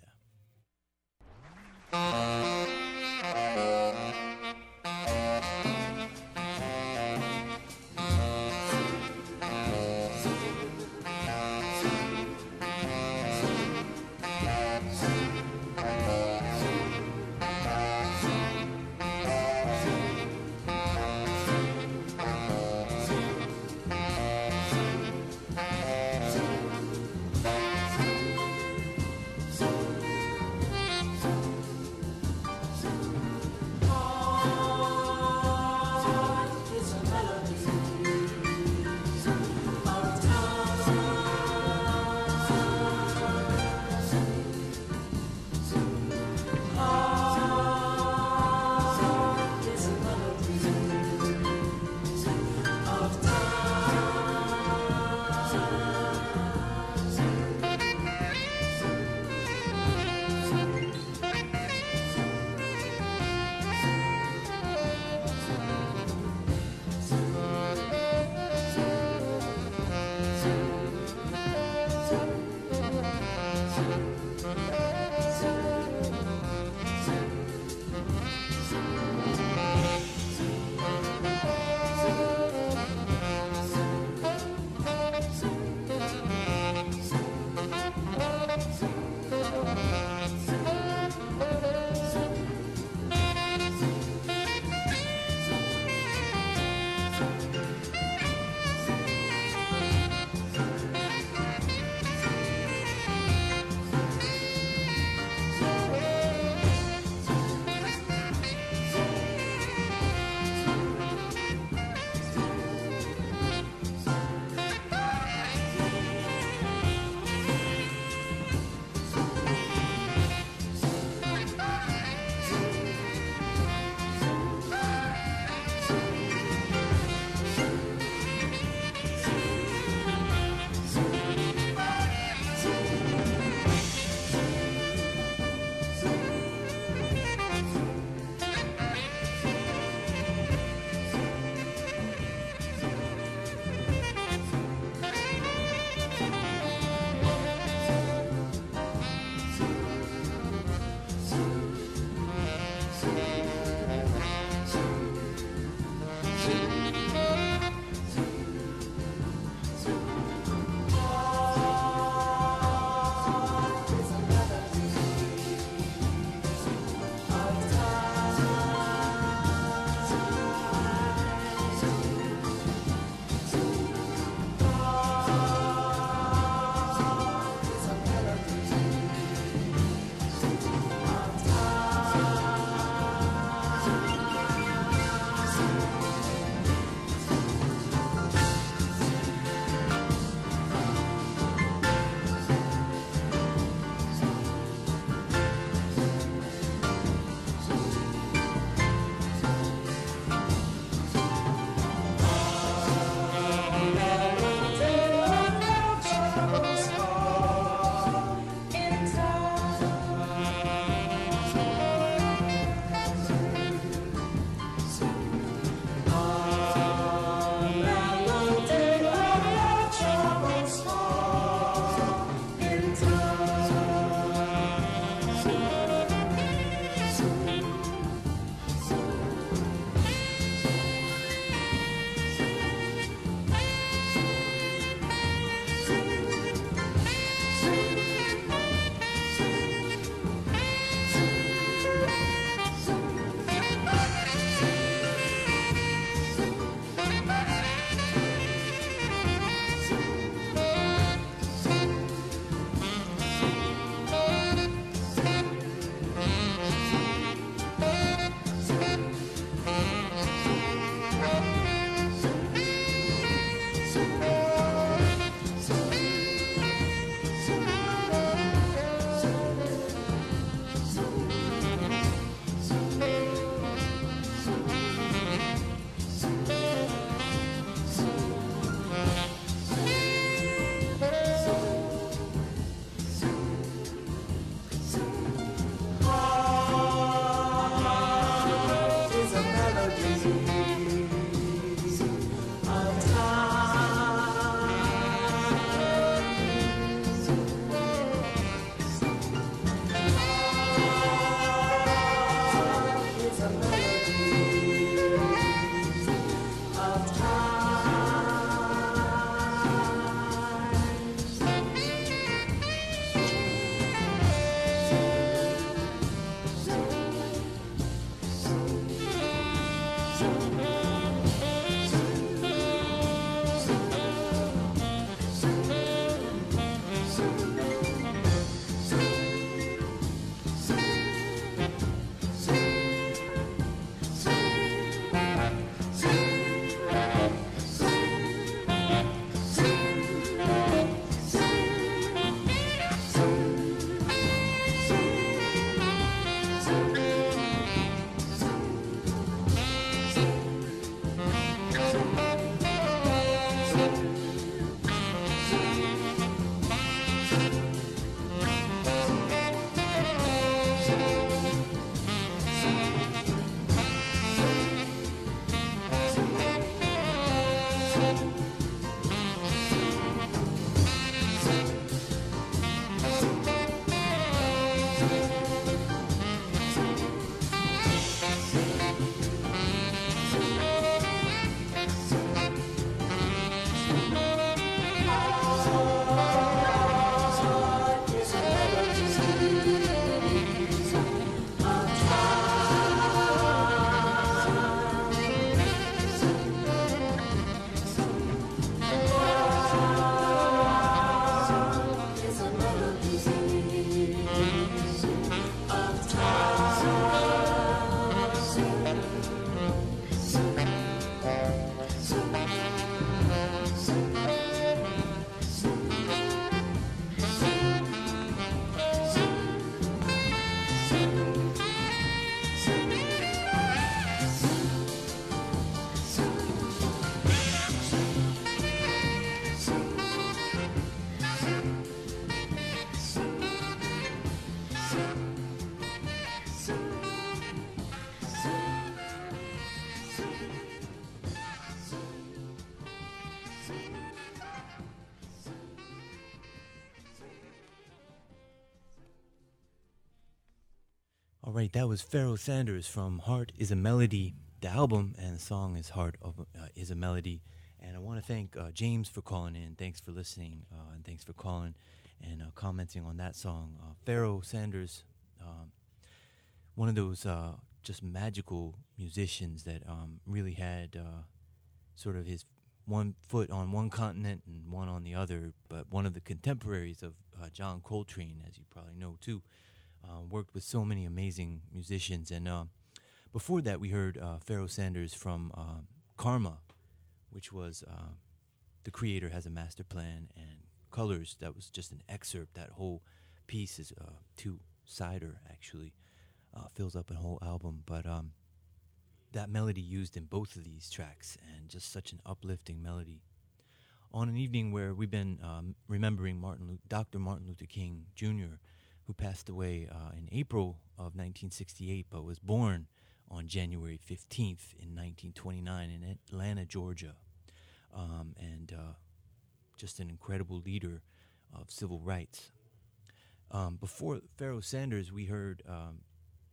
All right, that was Pharoah Sanders from Heart is a Melody. The album and the song is Heart of, uh, is a Melody. And I want to thank uh, James for calling in. Thanks for listening, uh, and thanks for calling and uh, commenting on that song. Uh, Pharoah Sanders, um, one of those uh, just magical musicians that um, really had uh, sort of his one foot on one continent and one on the other, but one of the contemporaries of uh, John Coltrane, as you probably know too. Uh, worked with so many amazing musicians. And uh, before that, we heard uh, Pharoah Sanders from uh, Karma, which was uh, The Creator Has a Master Plan, and Colors. That was just an excerpt. That whole piece is uh, two-sider, actually. Uh, fills up a whole album. But um, that melody used in both of these tracks, and just such an uplifting melody. On an evening where we've been um, remembering Martin, Doctor Martin Luther King Junior, who passed away uh, in April of nineteen sixty-eight, but was born on January fifteenth in nineteen twenty-nine in Atlanta, Georgia. Um, and uh, just an incredible leader of civil rights. Um, before Pharoah Sanders, we heard um,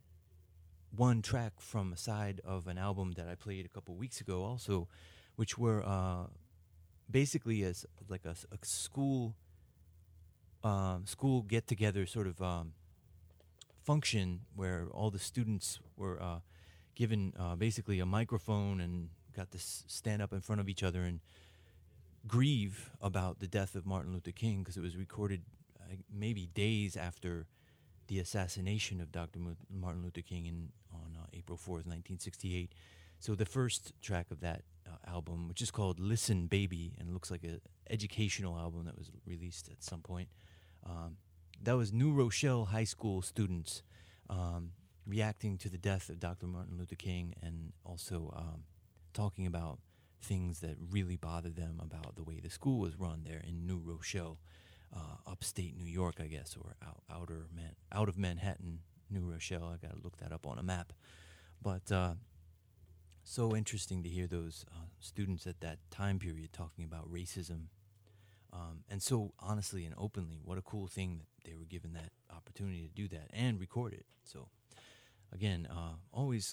one track from a side of an album that I played a couple weeks ago also, which were uh, basically as like a, a school Um, school get-together sort of um, function where all the students were uh, given uh, basically a microphone and got to s- stand up in front of each other and grieve about the death of Martin Luther King, because it was recorded uh, maybe days after the assassination of Doctor Mo- Martin Luther King in, on uh, April fourth, nineteen sixty-eight. So the first track of that uh, album, which is called Listen Baby, and looks like an educational album that was released at some point, um, that was New Rochelle High School students um, reacting to the death of Doctor Martin Luther King, and also um, talking about things that really bothered them about the way the school was run there in New Rochelle, uh, upstate New York, I guess, or out, outer Man- out of Manhattan, New Rochelle. I got to look that up on a map. But uh, so interesting to hear those uh, students at that time period talking about racism. Um, and so honestly and openly, what a cool thing that they were given that opportunity to do that and record it. So again, uh, always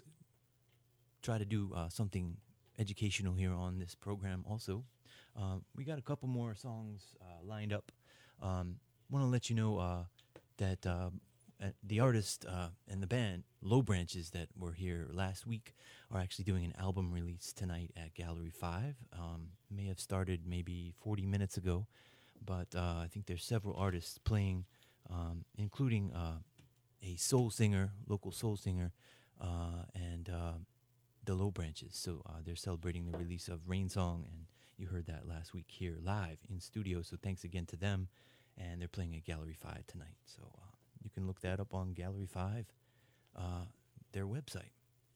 try to do uh, something educational here on this program also. Uh, we got a couple more songs uh, lined up. Um, want to let you know uh, that uh, the artist uh, and the band, Low Branches, that were here last week, are actually doing an album release tonight at Gallery five. Um, may have started maybe forty minutes ago, but uh, I think there's several artists playing, um, including uh, a soul singer, local soul singer, uh, and uh, the Low Branches. So uh, they're celebrating the release of Rain Song, and you heard that last week here live in studio. So thanks again to them, and they're playing at Gallery five tonight. So uh, you can look that up on Gallery five, uh, their website.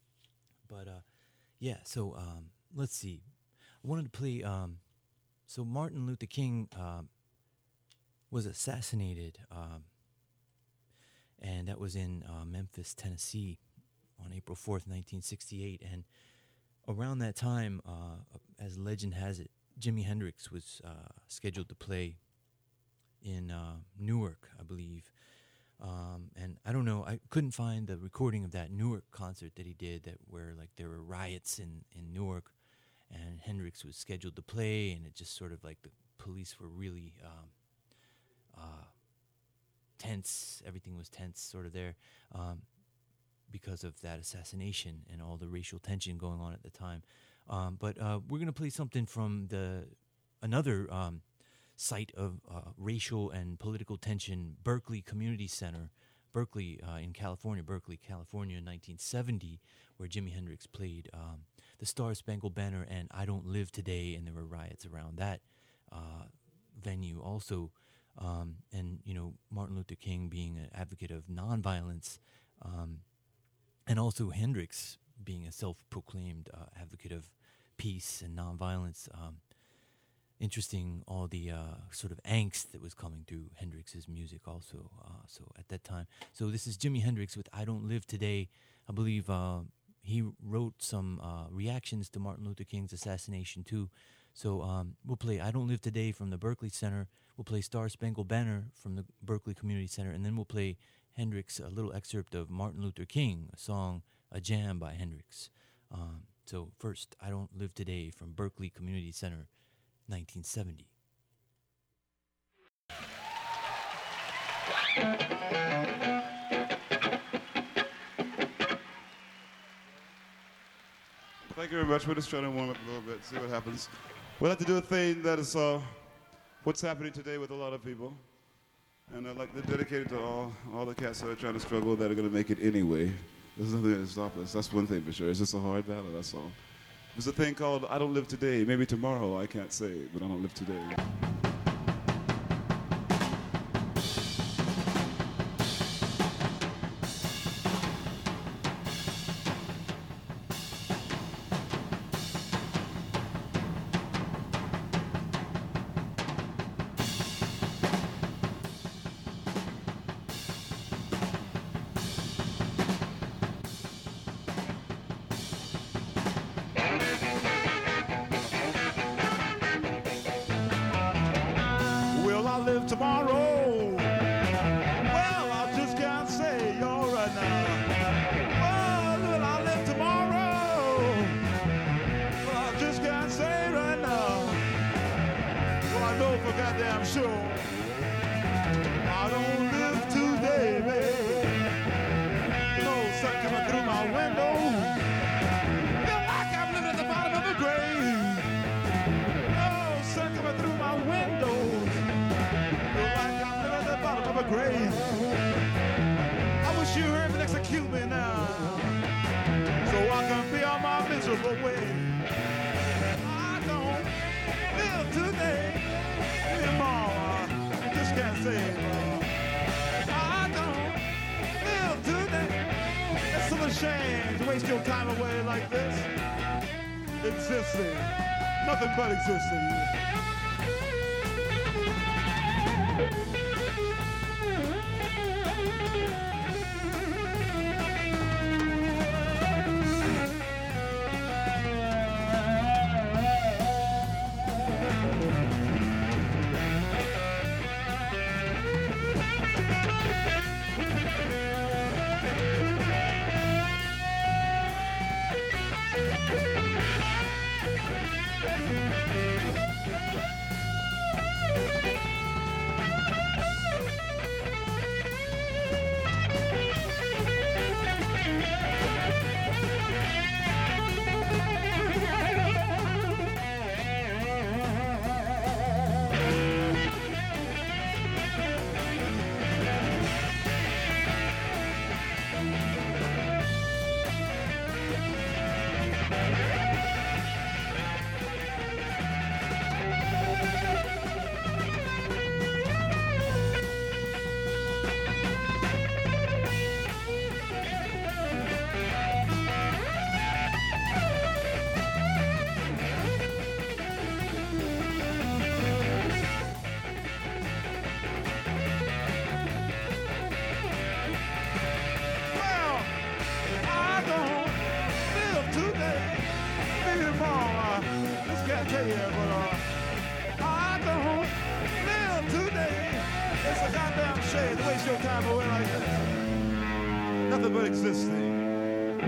But uh, yeah, so um, let's see. I wanted to play. Um, so Martin Luther King uh, was assassinated, um, and that was in uh, Memphis, Tennessee, on April fourth, nineteen sixty-eight. And around that time, uh, as legend has it, Jimi Hendrix was uh, scheduled to play in uh, Newark, I believe. Um, and I don't know, I couldn't find the recording of that Newark concert that he did, that where like there were riots in, in Newark, and Hendrix was scheduled to play, and it just sort of like the police were really um, uh, tense. Everything was tense sort of there um, because of that assassination and all the racial tension going on at the time. Um, but uh, we're going to play something from the another um, site of uh, racial and political tension, Berkeley Community Center, Berkeley uh, in California, Berkeley, California in nineteen seventy, where Jimi Hendrix played um, the Star Spangled Banner and I Don't Live Today, and there were riots around that uh, venue also. Um, and, you know, Martin Luther King being an advocate of nonviolence, um, and also Hendrix being a self-proclaimed uh, advocate of peace and nonviolence. Um, interesting, all the uh, sort of angst that was coming through Hendrix's music also. Uh, so at that time, so this is Jimi Hendrix with I Don't Live Today. I believe uh, he wrote some uh, reactions to Martin Luther King's assassination too. So um, we'll play I Don't Live Today from the Berkeley Center. We'll play Star Spangled Banner from the Berkeley Community Center. And then we'll play Hendrix a little excerpt of Martin Luther King, a song, a jam by Hendrix. Um, so first, I Don't Live Today from Berkeley Community Center, nineteen seventy. Thank you very much. We're just trying to warm up a little bit, see what happens. We'd like to do a thing that is uh, what's happening today with a lot of people. And I'd like to dedicate it to all, all the cats that are trying to struggle that are going to make it anyway. There's nothing to stop us. That's one thing for sure. It's just a hard battle, that's all. There's a thing called I Don't Live Today. Maybe tomorrow, I can't say, but I don't live today. Tomorrow, well, I just can't say, all right now. Well, will I live tomorrow? Well, I just can't say right now. Well, I know for goddamn sure I don't live today, baby. No sun coming through my window. Feel like I'm living at the bottom of a grave. No sun coming through my window. A grave. I wish you were to execute me now, so I can be on my miserable way. I don't live today anymore. I just can't say it. I don't live today. It's such a shame to waste your time away like this. Existing, nothing but existing. Nothing but existing.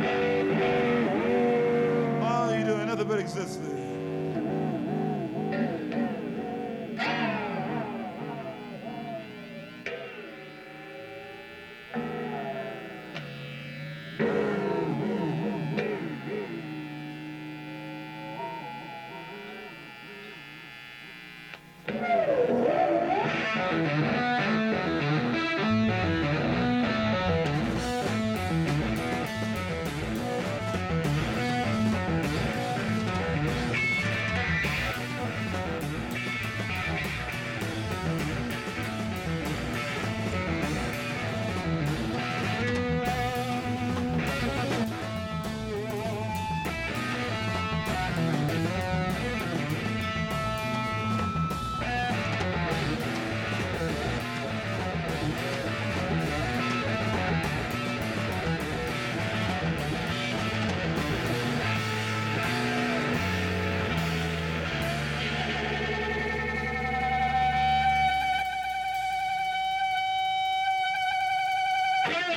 All you doing, nothing but existing.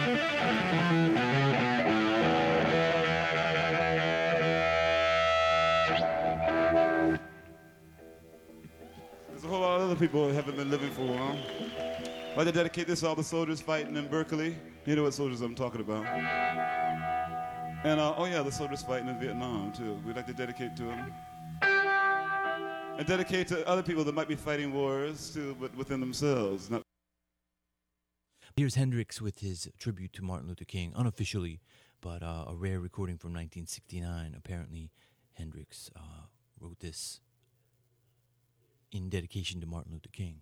There's a whole lot of other people who haven't been living for a while. I'd like to dedicate this to all the soldiers fighting in Berkeley. You know what soldiers I'm talking about. And, uh, oh yeah, the soldiers fighting in Vietnam, too. We'd like to dedicate to them. And dedicate to other people that might be fighting wars, too, but within themselves. Not Here's Hendrix with his tribute to Martin Luther King, unofficially, but uh, a rare recording from nineteen sixty-nine. Apparently, Hendrix uh, wrote this in dedication to Martin Luther King.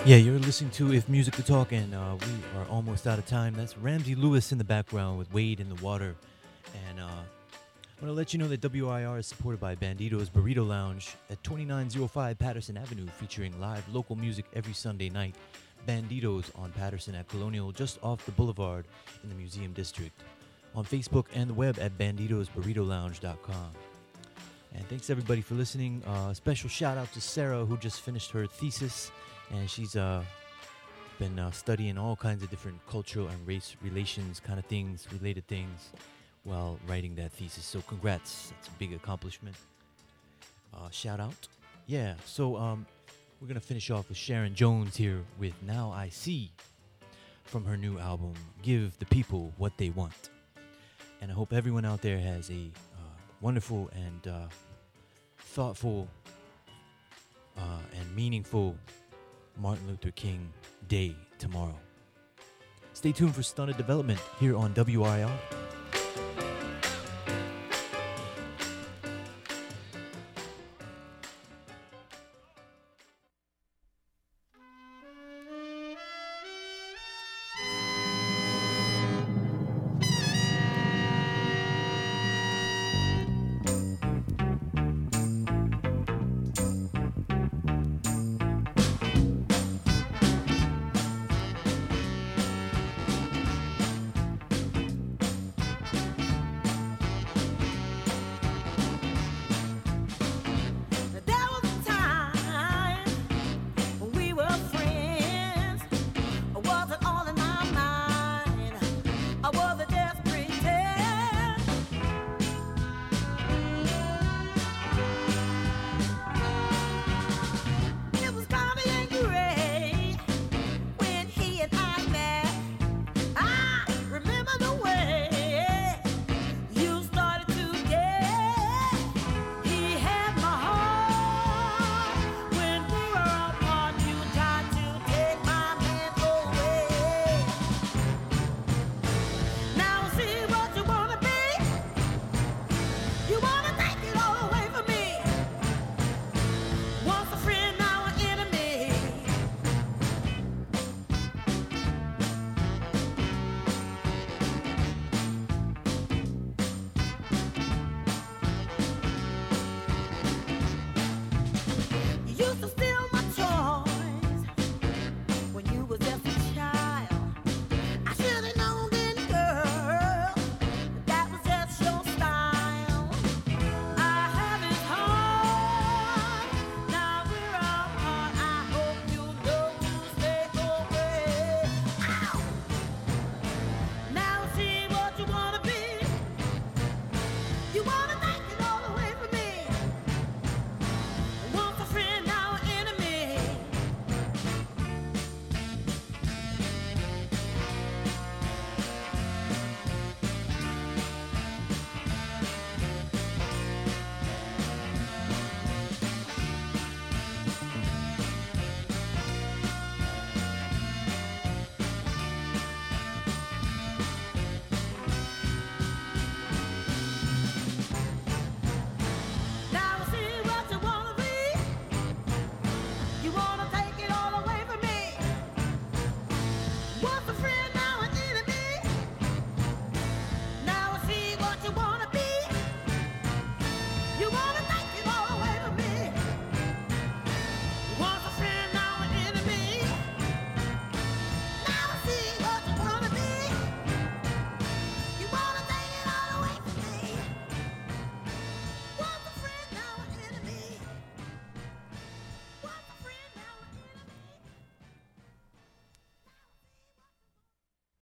Yeah, you're listening to If Music Could Talk, and uh, we are almost out of time. That's Ramsey Lewis in the background with Wade in the Water. And uh, I want to let you know that W I R is supported by Bandito's Burrito Lounge at twenty-nine oh five Patterson Avenue, featuring live local music every Sunday night. Bandito's on Patterson at Colonial, just off the boulevard in the Museum District. On Facebook and the web at banditos burrito lounge dot com. And thanks everybody for listening. Uh, special shout out to Sarah, who just finished her thesis, and she's uh, been uh, studying all kinds of different cultural and race relations kind of things, related things, while writing that thesis. So congrats, that's a big accomplishment. Uh, shout out. Yeah, so um, we're going to finish off with Sharon Jones here with Now I See from her new album, Give the People What They Want. And I hope everyone out there has a uh, wonderful and uh, thoughtful uh, and meaningful Martin Luther King Day tomorrow. Stay tuned for Stunted Development here on W I R.